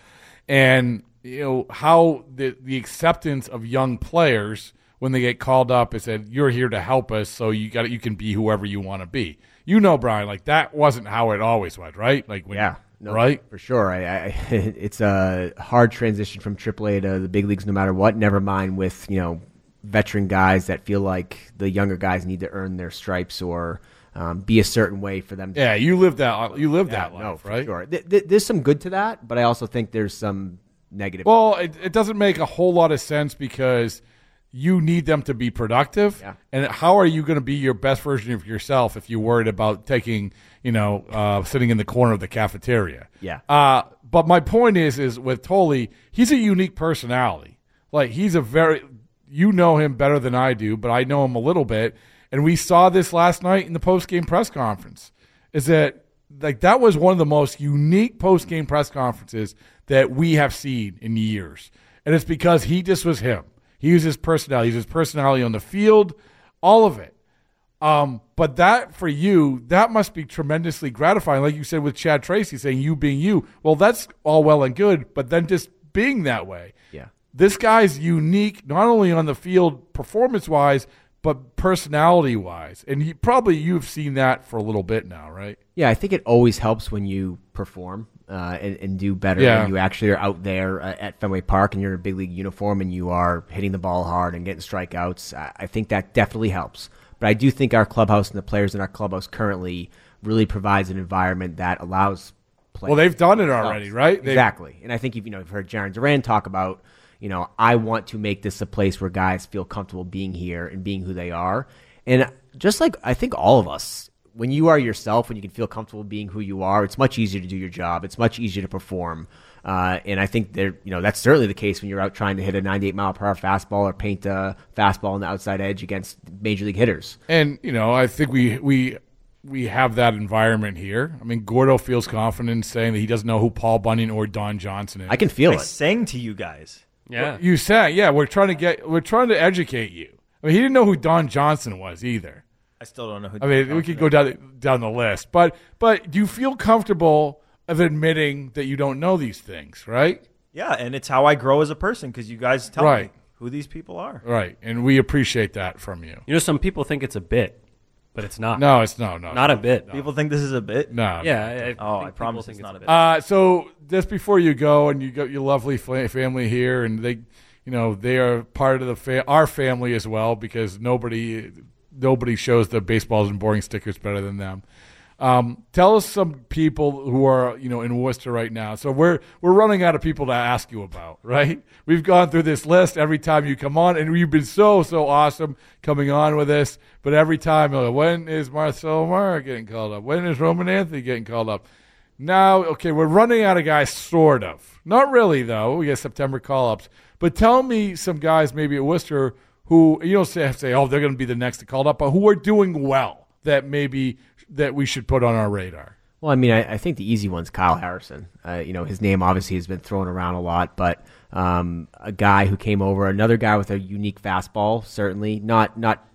and you know how the the acceptance of young players when they get called up and said, "You're here to help us, so you got you can be whoever you want to be." You know, Brian, like that wasn't how it always was, right? Like, when, yeah, no, right, for sure. I, I, it's a hard transition from triple A to the big leagues, no matter what. Never mind with you know veteran guys that feel like the younger guys need to earn their stripes or um, be a certain way for them. To yeah, you lived that. You lived yeah, that life, no, for right? Sure. Th- th- there's some good to that, but I also think there's some negative. Well, it, it doesn't make a whole lot of sense because you need them to be productive. Yeah. And how are you going to be your best version of yourself if you're worried about taking, you know, uh, sitting in the corner of the cafeteria? Yeah. Uh, but my point is, is with Thole, he's a unique personality. Like, he's a very, you know him better than I do, but I know him a little bit. And we saw this last night in the post-game press conference, is that, like, that was one of the most unique post-game press conferences that we have seen in years. And it's because he just was him. He was his personality. He was his personality on the field, all of it. Um, but that, for you, that must be tremendously gratifying. Like you said with Chad Tracy saying you being you. Well, that's all well and good, but then just being that way. Yeah. This guy's unique, not only on the field performance-wise, but personality-wise. And he, probably you've seen that for a little bit now, right? Yeah, I think it always helps when you perform uh, and, and do better Yeah. when you actually are out there uh, at Fenway Park and you're in a big league uniform and you are hitting the ball hard and getting strikeouts. I, I think that definitely helps. But I do think our clubhouse and the players in our clubhouse currently really provides an environment that allows players. Well, they've done it already, right? They've- Exactly. And I think you've, you know, you've heard Jaron Duran talk about, you know, I want to make this a place where guys feel comfortable being here and being who they are. And just like I think all of us, when you are yourself, when you can feel comfortable being who you are, it's much easier to do your job. It's much easier to perform. Uh, and I think there, you know, that's certainly the case when you're out trying to hit a ninety-eight mile per hour fastball or paint a fastball on the outside edge against major league hitters. And, you know, I think we we we have that environment here. I mean, Gordo feels confident saying that he doesn't know who Paul Bunyan or Don Johnson is. I can feel I it. sang to you guys. Yeah. You said, yeah, we're trying to get, we're trying to educate you. I mean, he didn't know who Don Johnson was either. I still don't know who. I mean, we could go down down the list, but but do you feel comfortable of admitting that you don't know these things, right? Yeah, and it's how I grow as a person because you guys tell Right. me who these people are. Right, and we appreciate that from you. You know, some people think it's a bit, but it's not. No, it's no, no, Not a bit. People think this is a bit. no. Yeah. I, I Oh, think I people promise think it's not a bit. Uh, so just before you go, and you got your lovely fa- family here, and they, you know, they are part of the fa- our family as well because nobody nobody shows the baseballs and boring stickers better than them. Um, tell us some people who are, you know, in Worcester right now. So we're we're running out of people to ask you about, right? We've gone through this list every time you come on, and you've been so so awesome coming on with us. But every time, you're like, when is Marcelo Mara getting called up? When is Roman Anthony getting called up? Now, okay, we're running out of guys, sort of. Not really, though. We get September call-ups. But tell me some guys maybe at Worcester who, you don't say, say oh, they're going to be the next to called up, but who are doing well that maybe that we should put on our radar. Well, I mean, I, I think the easy one's Kyle Harrison. Uh, you know, his name obviously has been thrown around a lot, but um, a guy who came over, another guy with a unique fastball, certainly not not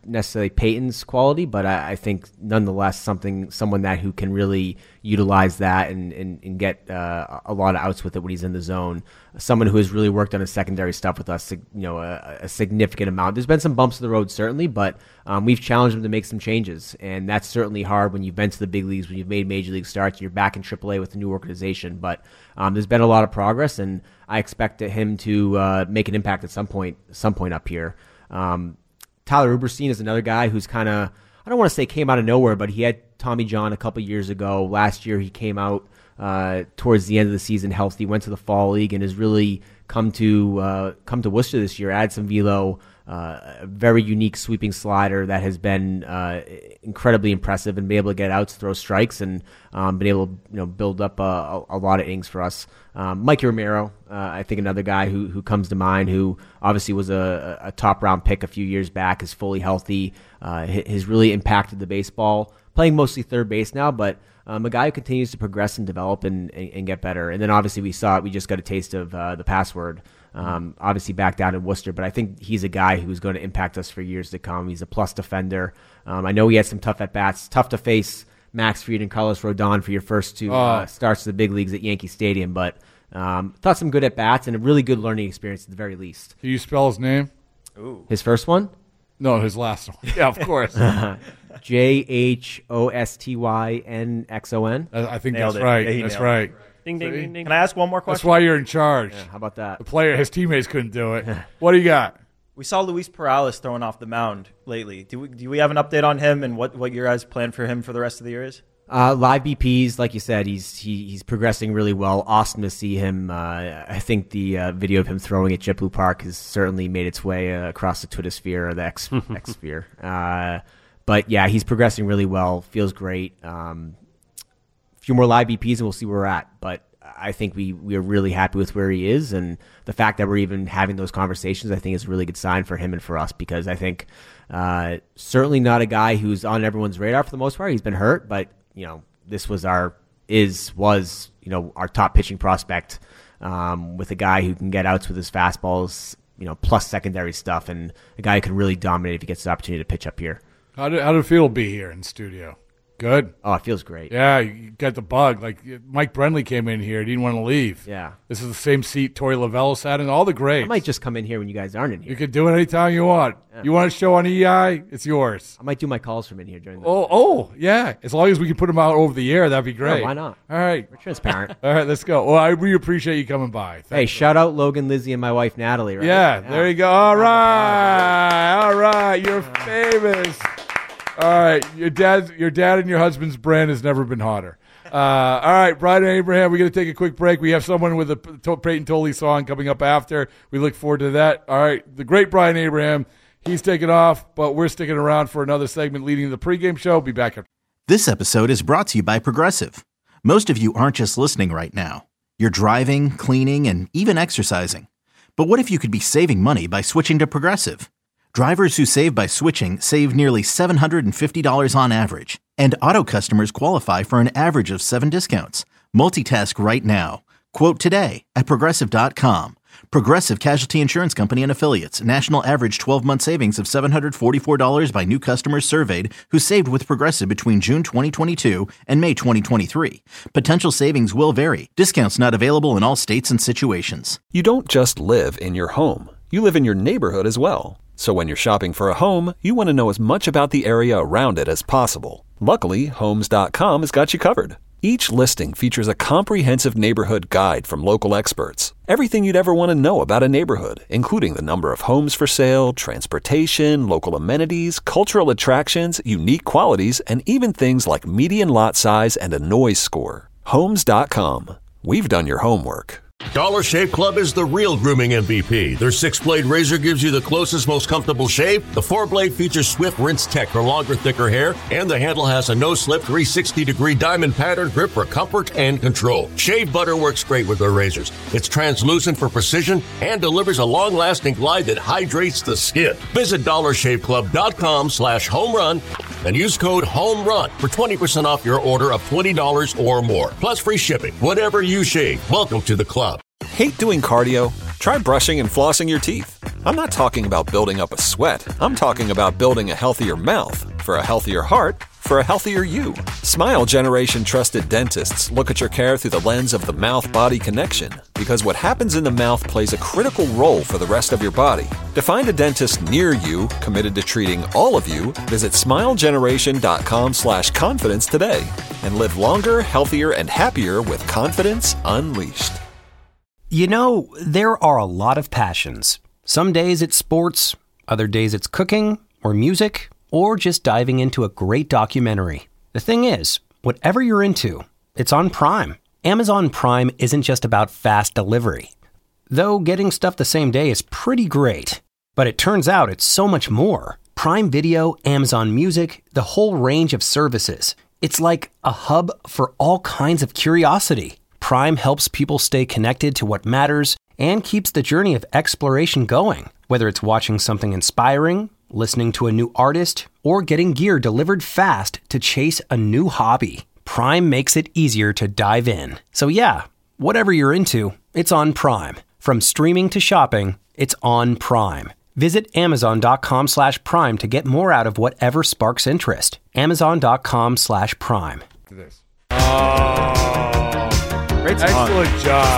necessarily Peyton's quality, but I, I think nonetheless something someone that who can really utilize that and, and, and get uh, a lot of outs with it when he's in the zone. Someone who has really worked on his secondary stuff with us, you know, a, a significant amount. There's been some bumps in the road, certainly, but um, we've challenged him to make some changes, and that's certainly hard when you've been to the big leagues, when you've made major league starts, you're back in triple A with a new organization. But um, there's been a lot of progress, and I expect him to uh, make an impact at some point, some point up here. Um, Tyler Uberstein is another guy who's kind of, I don't want to say came out of nowhere, but he had Tommy John a couple years ago. Last year he came out uh, towards the end of the season healthy, went to the fall league, and has really come to uh, come to Worcester this year, add some velo, uh, a very unique sweeping slider that has been uh, incredibly impressive, and be able to get outs, throw strikes, and um, been able to you know build up a, a, a lot of innings for us. Um, Mikey Romero, uh, I think another guy who who comes to mind, who obviously was a, a top round pick a few years back, is fully healthy, uh, has really impacted the baseball, playing mostly third base now, but um, a guy who continues to progress and develop and, and, and get better. And then obviously we saw it, we just got a taste of uh, the password, um, obviously back down in Worcester, but I think he's a guy who's going to impact us for years to come. He's a plus defender. Um, I know he had some tough at-bats, tough to face Max Fried and Carlos Rodon for your first two uh, Oh. starts to the big leagues at Yankee Stadium, but um, thought some good at-bats and a really good learning experience at the very least. Can you spell his name? Ooh. His first one? No, his last one. Yeah, of course. J H O S T Y N X O N. I I think Nailed that's it. right. Yeah, he That's nailed it. right. Ding, ding, See? ding, ding. Can I ask one more question? That's why you're in charge. How about that? The player, his teammates couldn't do it. What do you got? We saw Luis Perales throwing off the mound lately. Do we, do we have an update on him and what, what your guys' plan for him for the rest of the year is? Uh, live B Ps, like you said, he's he, he's progressing really well. Awesome to see him. Uh, I think the uh, video of him throwing at JetBlue Park has certainly made its way uh, across the Twitter sphere or the X, X sphere. Uh, but yeah, he's progressing really well. Feels great. Um, a few more live B Ps and we'll see where we're at. But I think we, we are really happy with where he is. And the fact that we're even having those conversations, I think is a really good sign for him and for us, because I think uh, certainly not a guy who's on everyone's radar for the most part. He's been hurt, but you know, this was our is was you know our top pitching prospect, um, with a guy who can get outs with his fastballs, you know, plus secondary stuff, and a guy who can really dominate if he gets the opportunity to pitch up here. How did how did it feel to be here in studio? Good. Oh, it feels great. Yeah, you got the bug. Like Mike Brenly came in here, didn't want to leave. Yeah. This is the same seat Torey Lovell sat in. All the greats. I might just come in here when you guys aren't in here. You can do it anytime you want. You want a show on E I? It's yours. I might do my calls from in here during the. Oh, oh, yeah. As long as we can put them out over the air, that'd be great. Yeah, why not? All right. We're transparent. All right, let's go. Well, I really appreciate you coming by. Thank Hey, you. shout out Logan, Lizzie, and my wife Natalie. Right? Yeah, there you go. All right, all right. You're famous. All right, your dad, your dad, and your husband's brand has never been hotter. Uh, all right, Brian and Abraham, we're going to take a quick break. We have someone with a P- Peyton Tolley song coming up after. We look forward to that. All right, the great Brian Abraham, he's taking off, but we're sticking around for another segment leading the pregame show. Be back after. This episode is brought to you by Progressive. Most of you aren't just listening right now. You're driving, cleaning, and even exercising. But what if you could be saving money by switching to Progressive? Drivers who save by switching save nearly seven hundred fifty dollars on average. And auto customers qualify for an average of seven discounts. Multitask right now. Quote today at Progressive dot com. Progressive Casualty Insurance Company and Affiliates. National average twelve-month savings of seven hundred forty-four dollars by new customers surveyed who saved with Progressive between June twenty twenty-two and May twenty twenty-three. Potential savings will vary. Discounts not available in all states and situations. You don't just live in your home. You live in your neighborhood as well. So when you're shopping for a home, you want to know as much about the area around it as possible. Luckily, Homes dot com has got you covered. Each listing features a comprehensive neighborhood guide from local experts. Everything you'd ever want to know about a neighborhood, including the number of homes for sale, transportation, local amenities, cultural attractions, unique qualities, and even things like median lot size and a noise score. Homes dot com. We've done your homework. Dollar Shave Club is the real grooming M V P. Their six-blade razor gives you the closest, most comfortable shave. The four-blade features swift rinse tech for longer, thicker hair. And the handle has a no-slip three sixty degree diamond pattern grip for comfort and control. Shave butter works great with their razors. It's translucent for precision and delivers a long-lasting glide that hydrates the skin. Visit dollar shave club dot com slash home run and use code HOMERUN for twenty percent off your order of twenty dollars or more. Plus free shipping. Whatever you shave, welcome to the club. Hate doing cardio? Try brushing and flossing your teeth. I'm not talking about building up a sweat. I'm talking about building a healthier mouth. For a healthier heart, for a healthier you. Smile Generation trusted dentists look at your care through the lens of the mouth-body connection, because what happens in the mouth plays a critical role for the rest of your body. To find a dentist near you committed to treating all of you, visit smilegeneration.com slash confidence today and live longer, healthier, and happier with confidence unleashed. You know, there are a lot of passions. Some days it's sports, other days it's cooking or music, or just diving into a great documentary. The thing is, whatever you're into, it's on Prime. Amazon Prime isn't just about fast delivery. Though getting stuff the same day is pretty great. But it turns out it's so much more. Prime Video, Amazon Music, the whole range of services. It's like a hub for all kinds of curiosity. Prime helps people stay connected to what matters and keeps the journey of exploration going. Whether it's watching something inspiring, listening to a new artist, or getting gear delivered fast to chase a new hobby, Prime makes it easier to dive in. So yeah, whatever you're into, it's on Prime. From streaming to shopping, it's on Prime. Visit amazon.com slash prime to get more out of whatever sparks interest. Amazon.com slash prime. This. Oh, Great song. excellent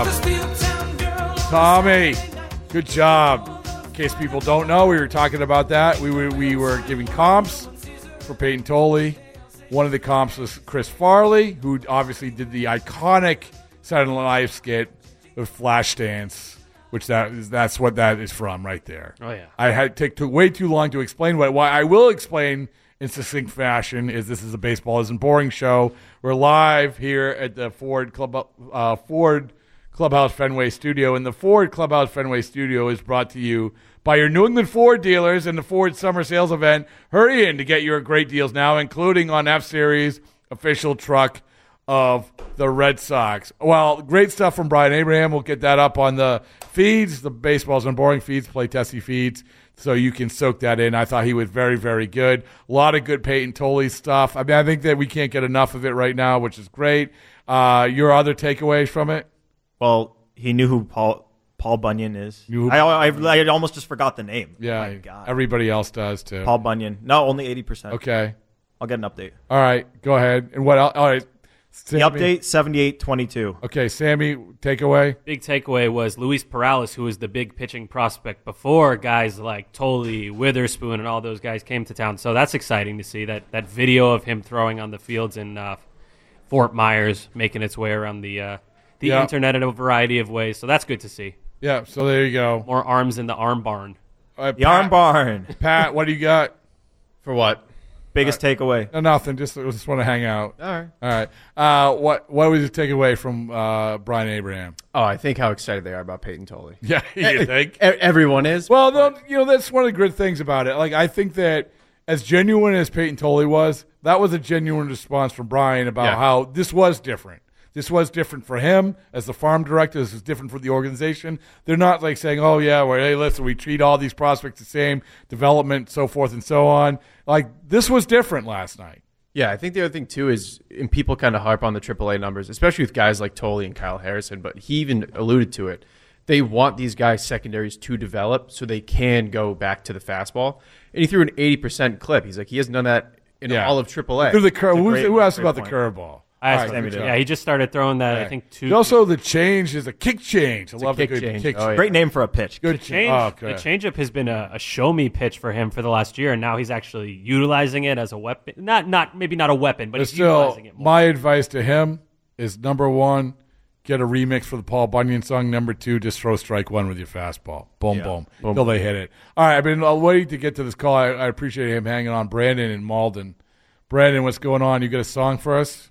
job. Tommy, good job. In case people don't know, we were talking about that. We were, we were giving comps for Peyton Tolley. One of the comps was Chris Farley, who obviously did the iconic Saturday Night Live skit with Flashdance, which that is that's what that is from right there. Oh, yeah. I had to take way too long to explain what. Why I will explain in succinct fashion is this is a Baseball Isn't Boring show. We're live here at the Ford Club uh, Ford Clubhouse Fenway Studio, and the Ford Clubhouse Fenway Studio is brought to you by your New England Ford dealers and the Ford Summer Sales Event. Hurry in to get your great deals now, including on F-Series official truck of the Red Sox. Well, great stuff from Brian Abraham. We'll get that up on the feeds, the Baseball's and Boring feeds, Play Tessie feeds, so you can soak that in. I thought he was very, very good. A lot of good Peyton Tolley stuff. I mean, I think that we can't get enough of it right now, which is great. Uh, your other takeaways from it? Well, he knew who Paul Paul Bunyan is. Who, I, I, I almost just forgot the name. Yeah, My God. Everybody else does too. Paul Bunyan. No, only eighty percent. Okay. I'll get an update. All right, go ahead. And what else? All right. Sammy. The update, seventy-eight twenty-two. Okay, Sammy, takeaway? Big takeaway was Luis Perales, who was the big pitching prospect before guys like Tolley, Witherspoon, and all those guys came to town. So that's exciting to see, that, that video of him throwing on the fields in uh, Fort Myers, making its way around the uh, the yeah. internet in a variety of ways. So that's good to see. Yeah, so there you go. More arms in the arm barn. Uh, the arm barn. Pat, what do you got? For what? Biggest uh, takeaway? No, nothing. Just just want to hang out. All right. All right. Uh, what what was your takeaway from uh, Brian Abraham? Oh, I think how excited they are about Peyton Tolley. Yeah, you think? Everyone is. Well, no, you know, that's one of the good things about it. Like, I think that as genuine as Peyton Tolley was, that was a genuine response from Brian about yeah. how this was different. This was different for him as the farm director. This is different for the organization. They're not like saying, oh, yeah, well, hey, listen, we treat all these prospects the same, development, so forth and so on. Like, this was different last night. Yeah, I think the other thing, too, is, and people kind of harp on the triple A numbers, especially with guys like Tolley and Kyle Harrison, but he even alluded to it. They want these guys' secondaries to develop so they can go back to the fastball. And he threw an eighty percent clip. He's like, he hasn't done that in yeah. all of triple A. Through the cur- who, great, who asked about point. the curveball? I asked Right, him, yeah, he just started throwing that, yeah. I think, two. Also, the change is a kick change. I It's love a the kick good change. kick Oh, yeah. Great name for a pitch. Good The change, oh, okay. the changeup has been a, a show-me pitch for him for the last year, and now he's actually utilizing it as a weapon. Not, not maybe not a weapon, but, But he's still, utilizing it more. my advice to him is, number one, get a remix for the Paul Bunyan song. Number two, just throw strike one with your fastball. Boom, Yeah. boom, Boom. until they hit it. All right, I've been waiting to get to this call. I, I appreciate him hanging on. Brandon in Malden. Brandon, what's going on? You got a song for us?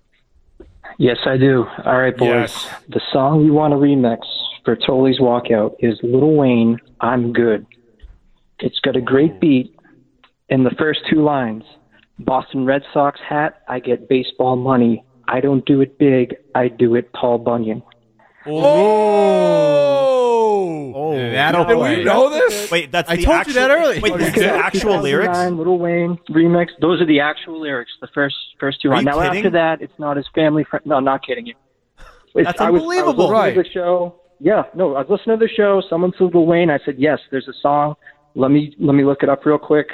Yes, I do. All right, boys. Yes. The song you want to remix for Tolley's walkout is Lil Wayne, I'm Good. It's got a great beat. In the first two lines, Boston Red Sox hat, I get baseball money. I don't do it big, I do it Paul Bunyan. Oh! Oh, That'll Did play. we know this? Wait, that's I the told actual, you that early. Wait, Oh, this you is the did? actual lyrics? two thousand nine Lil Wayne remix. Those are the actual lyrics. The first first two Are lines. you Now kidding? after that, it's not as family friendly. No, I'm not kidding you. It's, That's I was, unbelievable. I was listening Right. to the show. yeah, no, I was listening to the show. Someone said Lil Wayne. I said, yes, there's a song. Let me let me look it up real quick.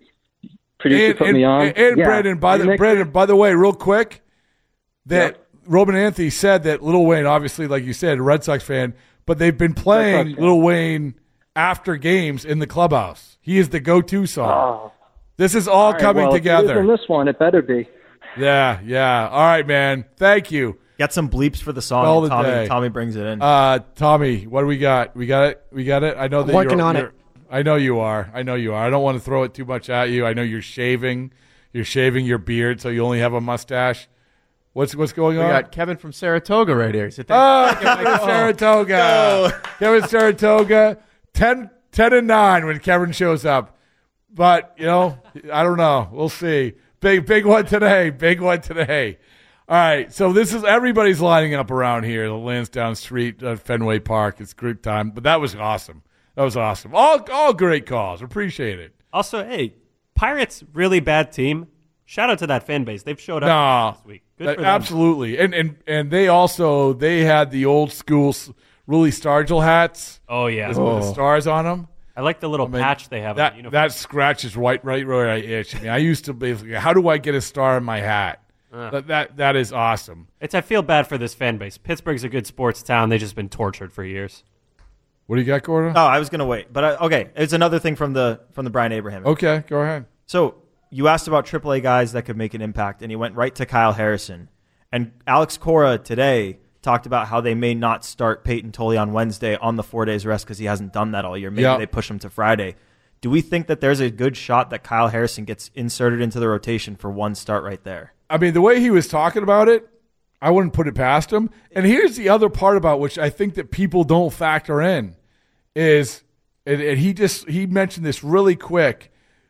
Producer and, put and, me on. And, and yeah. Brandon, by the Brandon, by the way, real quick, that Yep. Robin Anthony said that Lil Wayne, obviously, like you said, a Red Sox fan, but they've been playing Sox fan. Lil Wayne after games in the clubhouse. He is the go-to song. Oh. This is all, All right, coming well, if it together. is in this one, it better be. Yeah, yeah. All right, man. Thank you. Got some bleeps for the song. All the Tommy, day. Tommy brings it in. Uh, Tommy, what do we got? We got it. We got it. I know that Working you're, on you're, it. I know you are. I know you are. I don't want to throw it too much at you. I know you're shaving. You're shaving your beard, so you only have a mustache. What's what's going We on? got Kevin from Saratoga right here. He said, Oh, "Thank you." Kevin Saratoga. Kevin Saratoga. Ten, ten and nine when Kevin shows up. But, you know, I don't know. We'll see. Big, big one today. Big one today. All right. So this is everybody's lining up around here. The Lansdowne Street, uh, Fenway Park. It's group time. But that was awesome. That was awesome. All, all great calls. Appreciate it. Also, hey, Pirates, really bad team. Shout out to that fan base. They've showed up No, this week. Good that- for them. absolutely. And and and they also they had the old school s- Willie Stargell hats. Oh, yeah. with the stars on them. I like the little I mean, patch they have That on the uniform. that scratches right right where I itch. I mean, I used to basically, how do I get a star in my hat? Uh. That, that that is awesome. It's I feel bad for this fan base. Pittsburgh's a good sports town. They've just been tortured for years. What do you got, Gordon? Oh, I was gonna wait, but I, okay, it's another thing from the from the Brian Abraham. Okay, go ahead. So you asked about triple A guys that could make an impact, and you went right to Kyle Harrison. And Alex Cora today talked about how they may not start Peyton Tolley on Wednesday on the four days rest because he hasn't done that all year. Maybe Yep. they push him to Friday. Do we think that there's a good shot that Kyle Harrison gets inserted into the rotation for one start right there? I mean, the way he was talking about it, I wouldn't put it past him. And here's the other part about which I think that people don't factor in is, and, and he just he mentioned this really quick,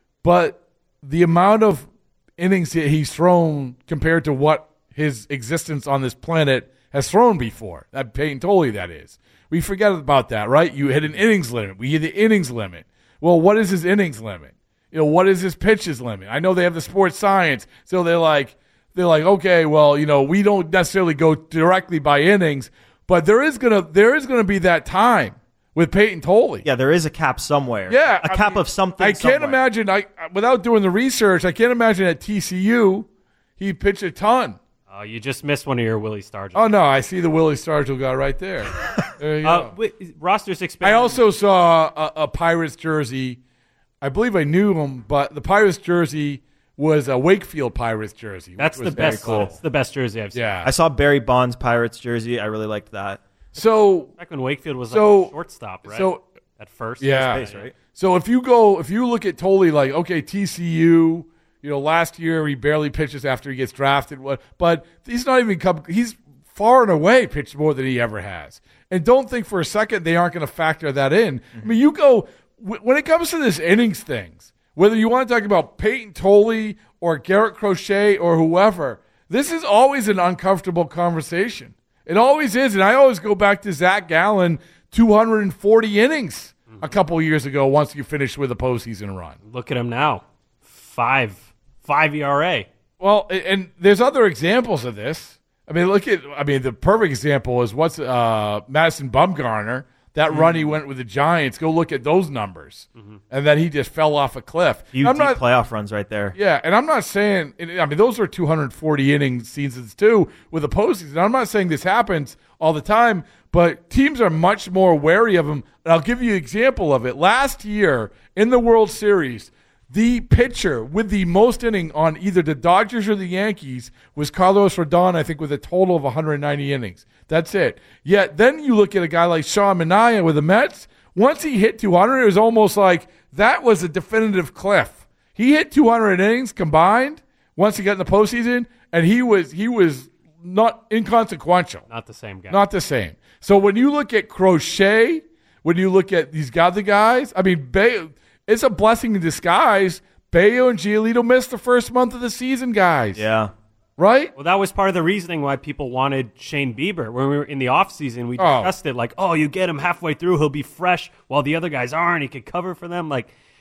but the amount of innings that he's thrown compared to what his existence on this planet has thrown before. That Peyton Tolley, that is. We forget about that, right? You hit an innings limit. We hit the innings limit. Well, what is his innings limit? You know, what is his pitches limit? I know they have the sports science, so they're like, they're like, okay, well, you know, we don't necessarily go directly by innings, but there is gonna there is gonna be that time with Peyton Tolley. Yeah, there is a cap somewhere. Yeah, a I cap mean, of something. I can't somewhere. imagine. I without doing the research, I can't imagine at T C U he pitched a ton. Oh, you just missed one of your Willie Stargell. Oh no, I see the Willie Stargell guy right there. There you Uh, go. wait, roster's I expanded. also saw a, a Pirates jersey. I believe I knew him, but the Pirates jersey was a Wakefield Pirates jersey. which That's was the very best. cool. That's the best jersey I've seen. Yeah. I saw Barry Bonds Pirates jersey. I really liked that. So Back when Wakefield was so like a shortstop, right? So at first, yeah. First base, right? So if you go, if you look at Tolley, like okay, T C U, you know, last year he barely pitches after he gets drafted, what? But he's not even come. He's far and away pitched more than he ever has. And don't think for a second they aren't going to factor that in. Mm-hmm. I mean, you go when it comes to this innings things. Whether you want to talk about Peyton Tolley or Garrett Crochet or whoever, this is always an uncomfortable conversation. It always is. And I always go back to Zach Gallen, two hundred forty innings a couple years ago once you finished with a postseason run. Look at him now. Five. Five E R A. Well, and- and there's other examples of this. I mean, look at, I mean, the perfect example is what's uh, Madison Bumgarner. That Mm-hmm. run he went with the Giants. Go look at those numbers. Mm-hmm. And then he just fell off a cliff. Few I'm deep not, playoff runs right there. Yeah, and I'm not saying, I mean, those are two hundred forty inning seasons too with the postseason. I'm not saying this happens all the time, but teams are much more wary of him. And I'll give you an example of it. Last year in the World Series, the pitcher with the most inning on either the Dodgers or the Yankees was Carlos Rodon, I think, with a total of one hundred ninety innings. That's it. Yet then you look at a guy like Sean Manaea with the Mets. Once he hit two hundred, it was almost like that was a definitive cliff. He hit two hundred innings combined once he got in the postseason, and he was he was not inconsequential. Not the same guy. Not the same. So when you look at Crochet, when you look at these other guys, I mean, Bay, it's a blessing in disguise. Bayo and Giolito missed the first month of the season, guys. Yeah. Right? Well, that was part of the reasoning why people wanted Shane Bieber. When we were in the offseason, we Oh. discussed it like, oh, you get him halfway through, he'll be fresh, while the other guys aren't. He could cover for them. Like,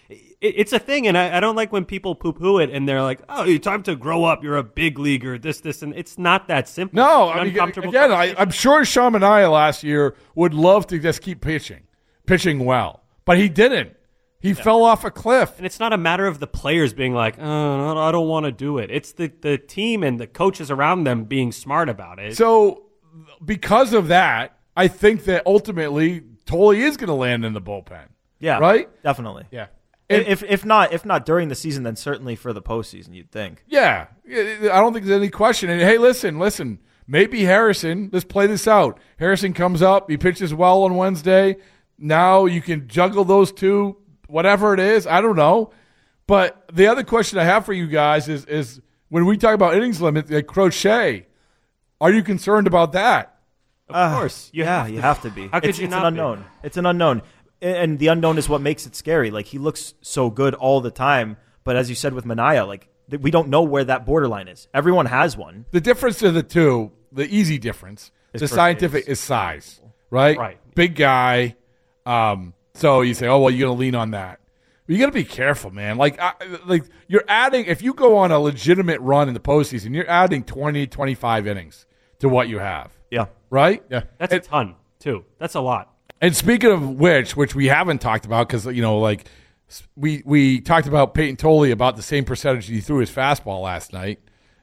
it, it's a thing, and I, I don't like when people poo-poo it and they're like, "Oh, it's time to grow up. You're a big leaguer." This, this, and it's not that simple. No, It's an I mean, uncomfortable again, I, I'm sure Sean Manaea last year would love to just keep pitching, pitching well, but he didn't. He yeah. fell off a cliff. And it's not a matter of the players being like, oh, I don't want to do it. It's the, the team and the coaches around them being smart about it. So because of that, I think that ultimately Tolle is going to land in the bullpen. Yeah, right? Definitely. Yeah. And, if if not if not during the season, then certainly for the postseason, you'd think. Yeah. I don't think there's any question. And hey, listen, listen. Maybe Harrison, let's play this out. Harrison comes up, he pitches well on Wednesday. Now you can juggle those two. Whatever it is, I don't know. But the other question I have for you guys is, is when we talk about innings limit, like Crochet, are you concerned about that? Of uh, course. You yeah, have you to. have to be. How could it's, you it's not an be? unknown. It's an unknown. And the unknown is what makes it scary. Like, he looks so good all the time. But as you said with Manaea, like, we don't know where that borderline is. Everyone has one. The difference of the two, the easy difference, Is the Crochet scientific is- is size, right? Right. Big guy. Um, so you say, oh, well, you're going to lean on that. You got to be careful, man. Like, I, like you're adding, if you go on a legitimate run in the postseason, you're adding twenty, twenty-five innings to what you have. Yeah. Right? Yeah. That's a ton, too. That's a lot. And speaking of which, which we haven't talked about because, you know, like we we talked about Peyton Tolle about the same percentage he threw his fastball last night.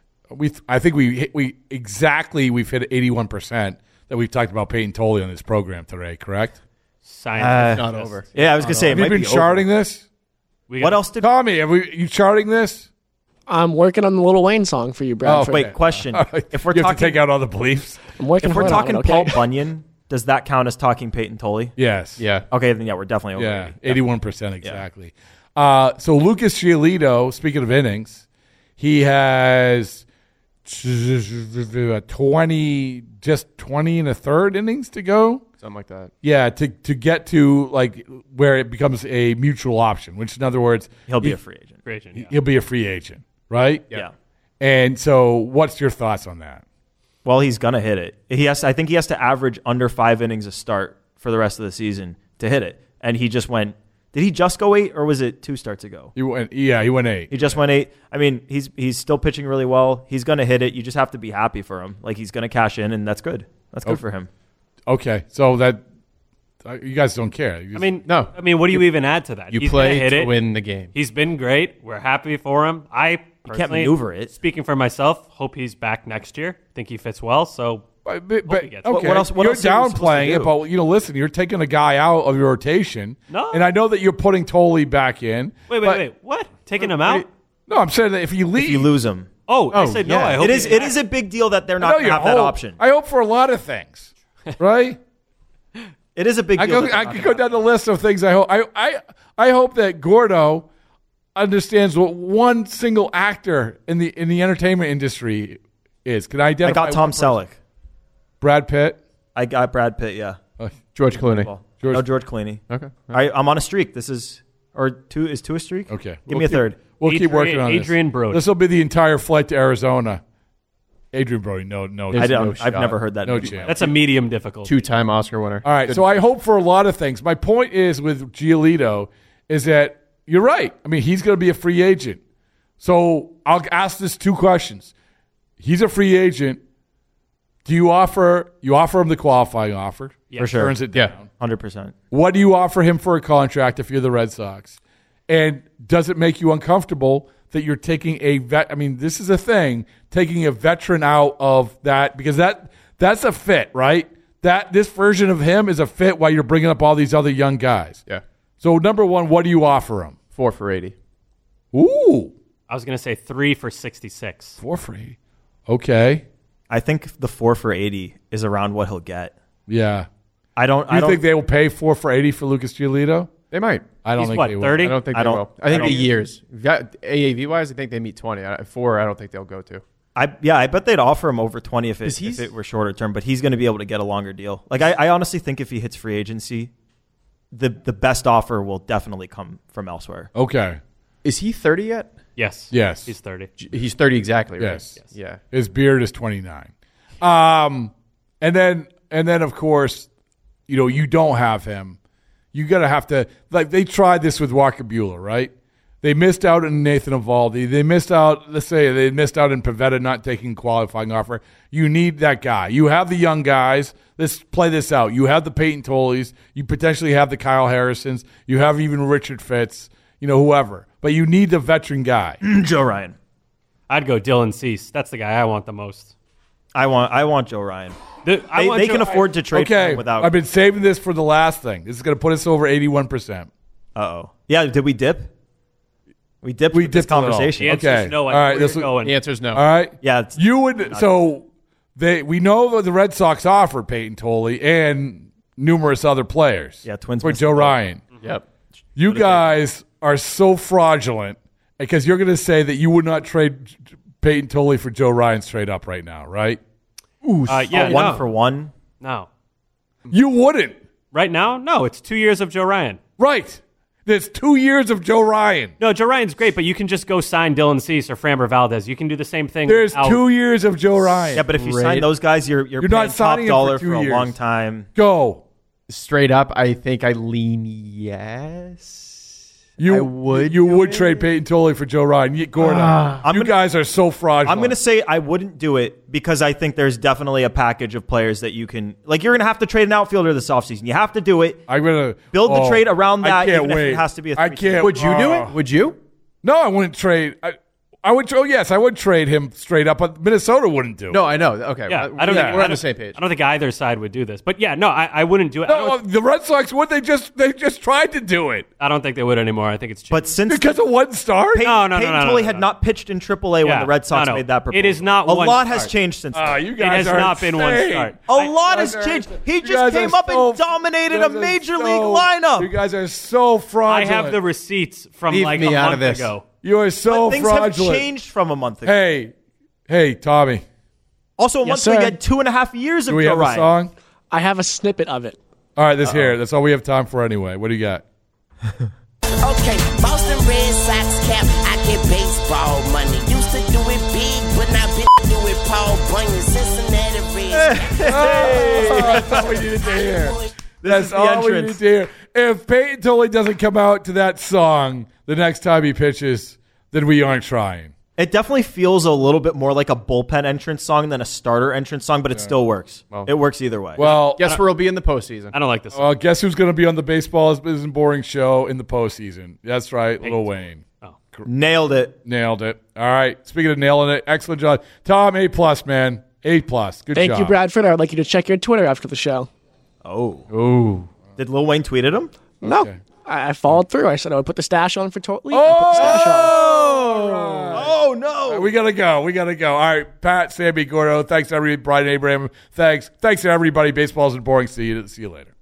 We I think we hit, we exactly we've hit eighty-one percent that we've talked about Peyton Tolle on this program today, correct? Science. Uh, Not over. Yeah, I was going to say, it Have you might been be charting over. this? We What got- else did... Tommy, have we, you charting this? I'm working on the Lil Wayne song for you, Bradford. Oh, Wait, question. If we're you have talking, to take out all the beliefs. I'm working if we're hard on talking it, okay? Paul Bunyan, does that count as talking Peyton Tolle? Yes. Yeah. Okay, then yeah, we're definitely over. Yeah, eighty. eighty-one percent exactly. Uh, so Lucas Giolito, speaking of innings, he has twenty, just twenty and a third innings to go. Something like that. Yeah, to to get to like where it becomes a mutual option, which in other words, He'll be he- a free agent. Free agent, yeah. He'll be a free agent, right? Yeah. And so, what's your thoughts on that? Well, he's gonna hit it. He has. I think he has to average under five innings a start for the rest of the season to hit it. And he just went. Did he just go eight, or was it two starts ago? He went. Yeah, he went eight. He just went eight. I mean, he's he's still pitching really well. He's gonna hit it. You just have to be happy for him. Like, he's gonna cash in, and that's good. That's good Oh. for him. Okay, so that uh, you guys don't care. You I just- mean, No. I mean, what do you even add to that? You He's play gonna hit to it. win the game. He's been great. We're happy for him. I can't personally, maneuver it. Speaking for myself, hope he's back next year. Think he fits well. So But, but, Hope he gets it. okay, What else- what you're else are we supposed to downplaying it, do? but you know, listen, you're taking a guy out of your rotation. No. and I know that you're putting Tolle back in. wait, wait, but- wait. What? Taking him out? No, I'm saying that if you leave, If you lose him, Oh, I Oh, said no. yeah. I hope it is he's it back. is a big deal that they're I not know gonna you have that hope. option. I hope for a lot of things, right? It is a big I deal. go, that they're I not could gonna go down the list of things. I hope. I, I, I hope that Gordo understands what one single actor in the in the entertainment industry is. Can I I identify? got Tom one person? Selleck. Brad Pitt, I got Brad Pitt. Yeah. George Clooney. Well, George- no, George Clooney. Okay. I, I'm on a streak. This is or two is two a streak. Okay, Give We'll me a keep- third. We'll keep Adrian- working on Adrian this. Brody. This will be the entire flight to Arizona. Adrian Brody, no, no, I There's don't. no I've shot. never heard that. no name. chance. That's a medium difficulty. Two-time Oscar winner. All right, Good. so I hope for a lot of things. My point is with Giolito is that you're right. I mean, he's going to be a free agent. So I'll ask this two questions. He's a free agent. Do you offer you offer him the qualifying offer? Yeah. For sure. Turns it Yeah. down. Hundred percent. What do you offer him for a contract if you're the Red Sox? And does it make you uncomfortable that you're taking a vet? I mean, this is a thing, taking a veteran out of that, because that that's a fit, right? That this version of him is a fit while you're bringing up all these other young guys. Yeah. So number one, what do you offer him? Four for eighty. Ooh, I was going to say three for sixty-six. four for eighty. Okay, I think the four for eighty is around what he'll get. yeah. I don't. You I don't think they will pay four for eighty for Lucas Giolito? They might. I don't He's think what, they will. thirty? I don't think I they don't- will. I think I the don't- years. A A V wise, I think they meet twenty. I- Four, I don't think they'll go to. I yeah, I bet they'd offer him over twenty if it, Is he's- if it were shorter term, but he's going to be able to get a longer deal. Like I, I honestly think if he hits free agency, the the best offer will definitely come from elsewhere. Okay. Is he thirty yet? Yes. Yes. He's thirty. J- He's thirty exactly, right? Yes. Yeah. His beard is twenty-nine. Um, and then and then of course, you know, you don't have him. you got to have to, like, they tried this with Walker Buehler, right? They missed out on Nathan Eovaldi. They missed out, let's say, they missed out on Pivetta not taking qualifying offer. You need that guy. You have the young guys. Let's play this out. You have the Peyton Tolleys. You potentially have the Kyle Harrisons. You have even Richard Fitz, you know, whoever. But you need the veteran guy. Joe Ryan. I'd go Dylan Cease. That's the guy I want the most. I want I want Joe Ryan. The, I they want they Joe can Ryan. afford to trade for Okay, him without. I've been saving this for the last thing. This is going to put us over eighty-one percent. Uh-oh. Yeah, did we dip? We dipped We with this dipped a little. conversation. The answer's Okay. no. I All right, know where this you're is- going. The answer is no. All right? Yeah, it's- You would, so they we know that the Red Sox offered Peyton Tolley and numerous other players. Yeah, Twins for missed Joe the boat. Ryan. Yep. You guys are so fraudulent because you're going to say that you would not trade Peyton Tolley for Joe Ryan straight up right now, right? Ooh, Uh, yeah, oh, one no. for one. No. You wouldn't. Right now? No, it's two years of Joe Ryan. Right. There's two years of Joe Ryan. No, Joe Ryan's great, but you can just go sign Dylan Cease or Framber Valdez. You can do the same thing. There's without- two years of Joe Ryan. Yeah, but if you Right. sign those guys, you're you're, You're paying not signing top him for dollar two for a years. long time. Go. Straight up, I think I lean yes. You I would You do would it. trade Peyton Tolley for Joe Ryan. You- Gordon, I'm you gonna- guys are so fraudulent. I'm going to say I wouldn't do it because I think there's definitely a package of players that you can like. You're going to have to trade an outfielder this offseason. You have to do it. I'm gonna Build the oh, trade around I that, can't even if it wait. has to be a I three- can't. Would you do uh, it? Would you? No, I wouldn't trade. I, I would. Oh, yes, I would trade him straight up, but Minnesota wouldn't do. No, I know. Okay. Yeah, well, I don't yeah, think we're I on the don't- same page. I don't think either side would do this, but yeah, no, I, I wouldn't do it. I, No, don't, the Red Sox would. They just they just tried to do it I don't think they would anymore. I think it's But since because of one star. Peyton, No, no, no, Peyton no, no, Tolley no, had no. not pitched in triple A when Yeah, the Red Sox no, no. made that proposal. It is not A one lot start. has changed since. Ah, then. you it guys has are not been one insane. start. A lot guys has are- changed. He you just guys came are up so- and dominated you a guys are major so- league lineup. You guys are so I fraudulent. have the receipts from Leave like me a out month of this. ago. You are so But things fraudulent. have changed from a month ago. Hey, hey, Tommy. Also, a Yes, month ago, you sir. had two and a half years Do of we Joe have a Ryan. song? I have a snippet of it. All right, this here. That's all we have time for anyway. What do you got? Okay, Boston Red Sox cap, I get baseball money. Used to do it big, but now been do it Paul Bunyan, Cincinnati Reds. Oh, that's all we needed to hear. That's is the all we entrance. needed to hear. If Peyton Tolley doesn't come out to that song the next time he pitches, then we aren't trying. It definitely feels a little bit more like a bullpen entrance song than a starter entrance song, but it still works. Well- it works either way. Well, Guess where we'll be in the postseason. I don't like this. uh, guess who's going to be on the Baseball Isn't Boring show in the postseason? That's right, Lil Wayne. Oh. Nailed it. Nailed it. All right. Speaking of nailing it, excellent job. Tom, A plus, man. A plus. Good Thank job. you, Bradford. I would like you to check your Twitter after the show. Oh. Ooh. Did Lil Wayne tweet at him? No. Okay. I, I followed through. I said I would put the stash on for Totley. I put the stash on. Oh, no. We gotta go. We gotta go. All right, Pat, Sammy, Gordo. Thanks to everybody. Brian Abraham. Thanks. Thanks to everybody. Baseball's and boring. See you. See you later.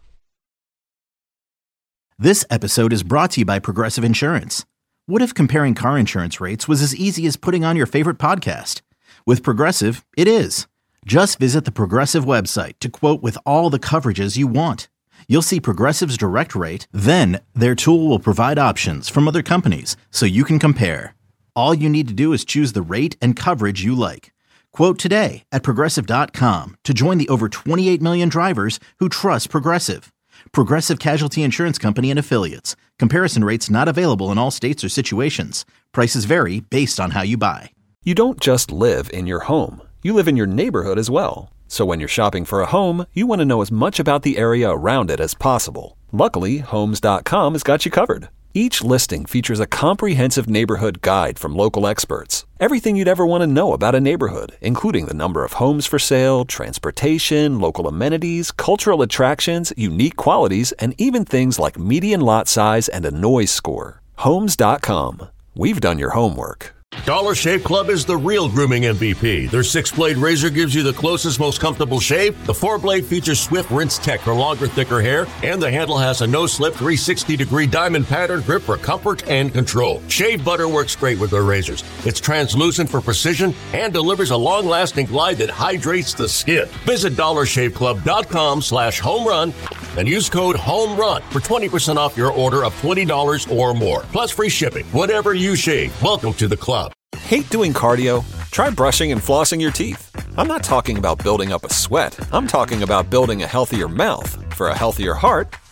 This episode is brought to you by Progressive Insurance. What if comparing car insurance rates was as easy as putting on your favorite podcast? With Progressive, it is. Just visit the Progressive website to quote with all the coverages you want. You'll see Progressive's direct rate, then their tool will provide options from other companies so you can compare. All you need to do is choose the rate and coverage you like. Quote today at Progressive dot com to join the over twenty-eight million drivers who trust Progressive. Progressive Casualty Insurance Company and Affiliates. Comparison rates not available in all states or situations. Prices vary based on how you buy. You don't just live in your home. You live in your neighborhood as well. So when you're shopping for a home, you want to know as much about the area around it as possible. Luckily, Homes dot com has got you covered. Each listing features a comprehensive neighborhood guide from local experts. Everything you'd ever want to know about a neighborhood, including the number of homes for sale, transportation, local amenities, cultural attractions, unique qualities, and even things like median lot size and a noise score. Homes dot com. We've done your homework. Dollar Shave Club is the real grooming M V P. Their six-blade razor gives you the closest, most comfortable shave. The four-blade features swift rinse tech for longer, thicker hair. And the handle has a no-slip three sixty degree diamond pattern grip for comfort and control. Shave butter works great with their razors. It's translucent for precision and delivers a long-lasting glide that hydrates the skin. Visit dollar shave club dot com slash home run and use code HOMERUN for twenty percent off your order of twenty dollars or more. Plus free shipping. Whatever you shave, welcome to the club. Hate doing cardio? Try brushing and flossing your teeth. I'm not talking about building up a sweat. I'm talking about building a healthier mouth. For a healthier heart,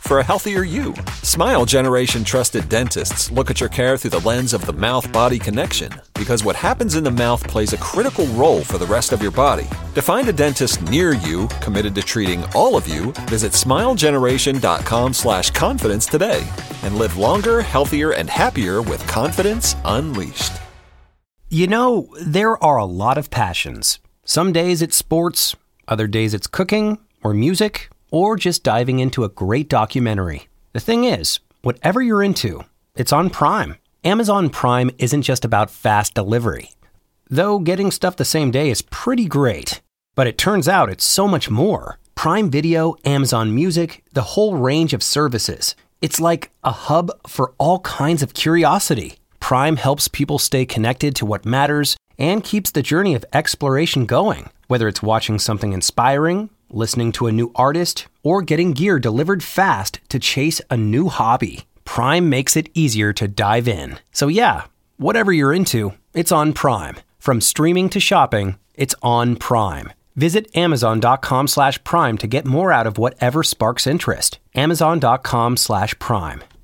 for a healthier you. Smile Generation trusted dentists look at your care through the lens of the mouth-body connection, because what happens in the mouth plays a critical role for the rest of your body. To find a dentist near you committed to treating all of you, visit smilegeneration.com slash confidence today and live longer, healthier, and happier with confidence unleashed. You know, there are a lot of passions. Some days it's sports, other days it's cooking or music, or just diving into a great documentary. The thing is, whatever you're into, it's on Prime. Amazon Prime isn't just about fast delivery. Though getting stuff the same day is pretty great. But it turns out it's so much more. Prime Video, Amazon Music, the whole range of services. It's like a hub for all kinds of curiosity. Prime helps people stay connected to what matters and keeps the journey of exploration going. Whether it's watching something inspiring, listening to a new artist, or getting gear delivered fast to chase a new hobby, Prime makes it easier to dive in. So yeah, whatever you're into, it's on Prime. From streaming to shopping, it's on Prime. Visit amazon.com slash prime to get more out of whatever sparks interest. Amazon.com slash prime.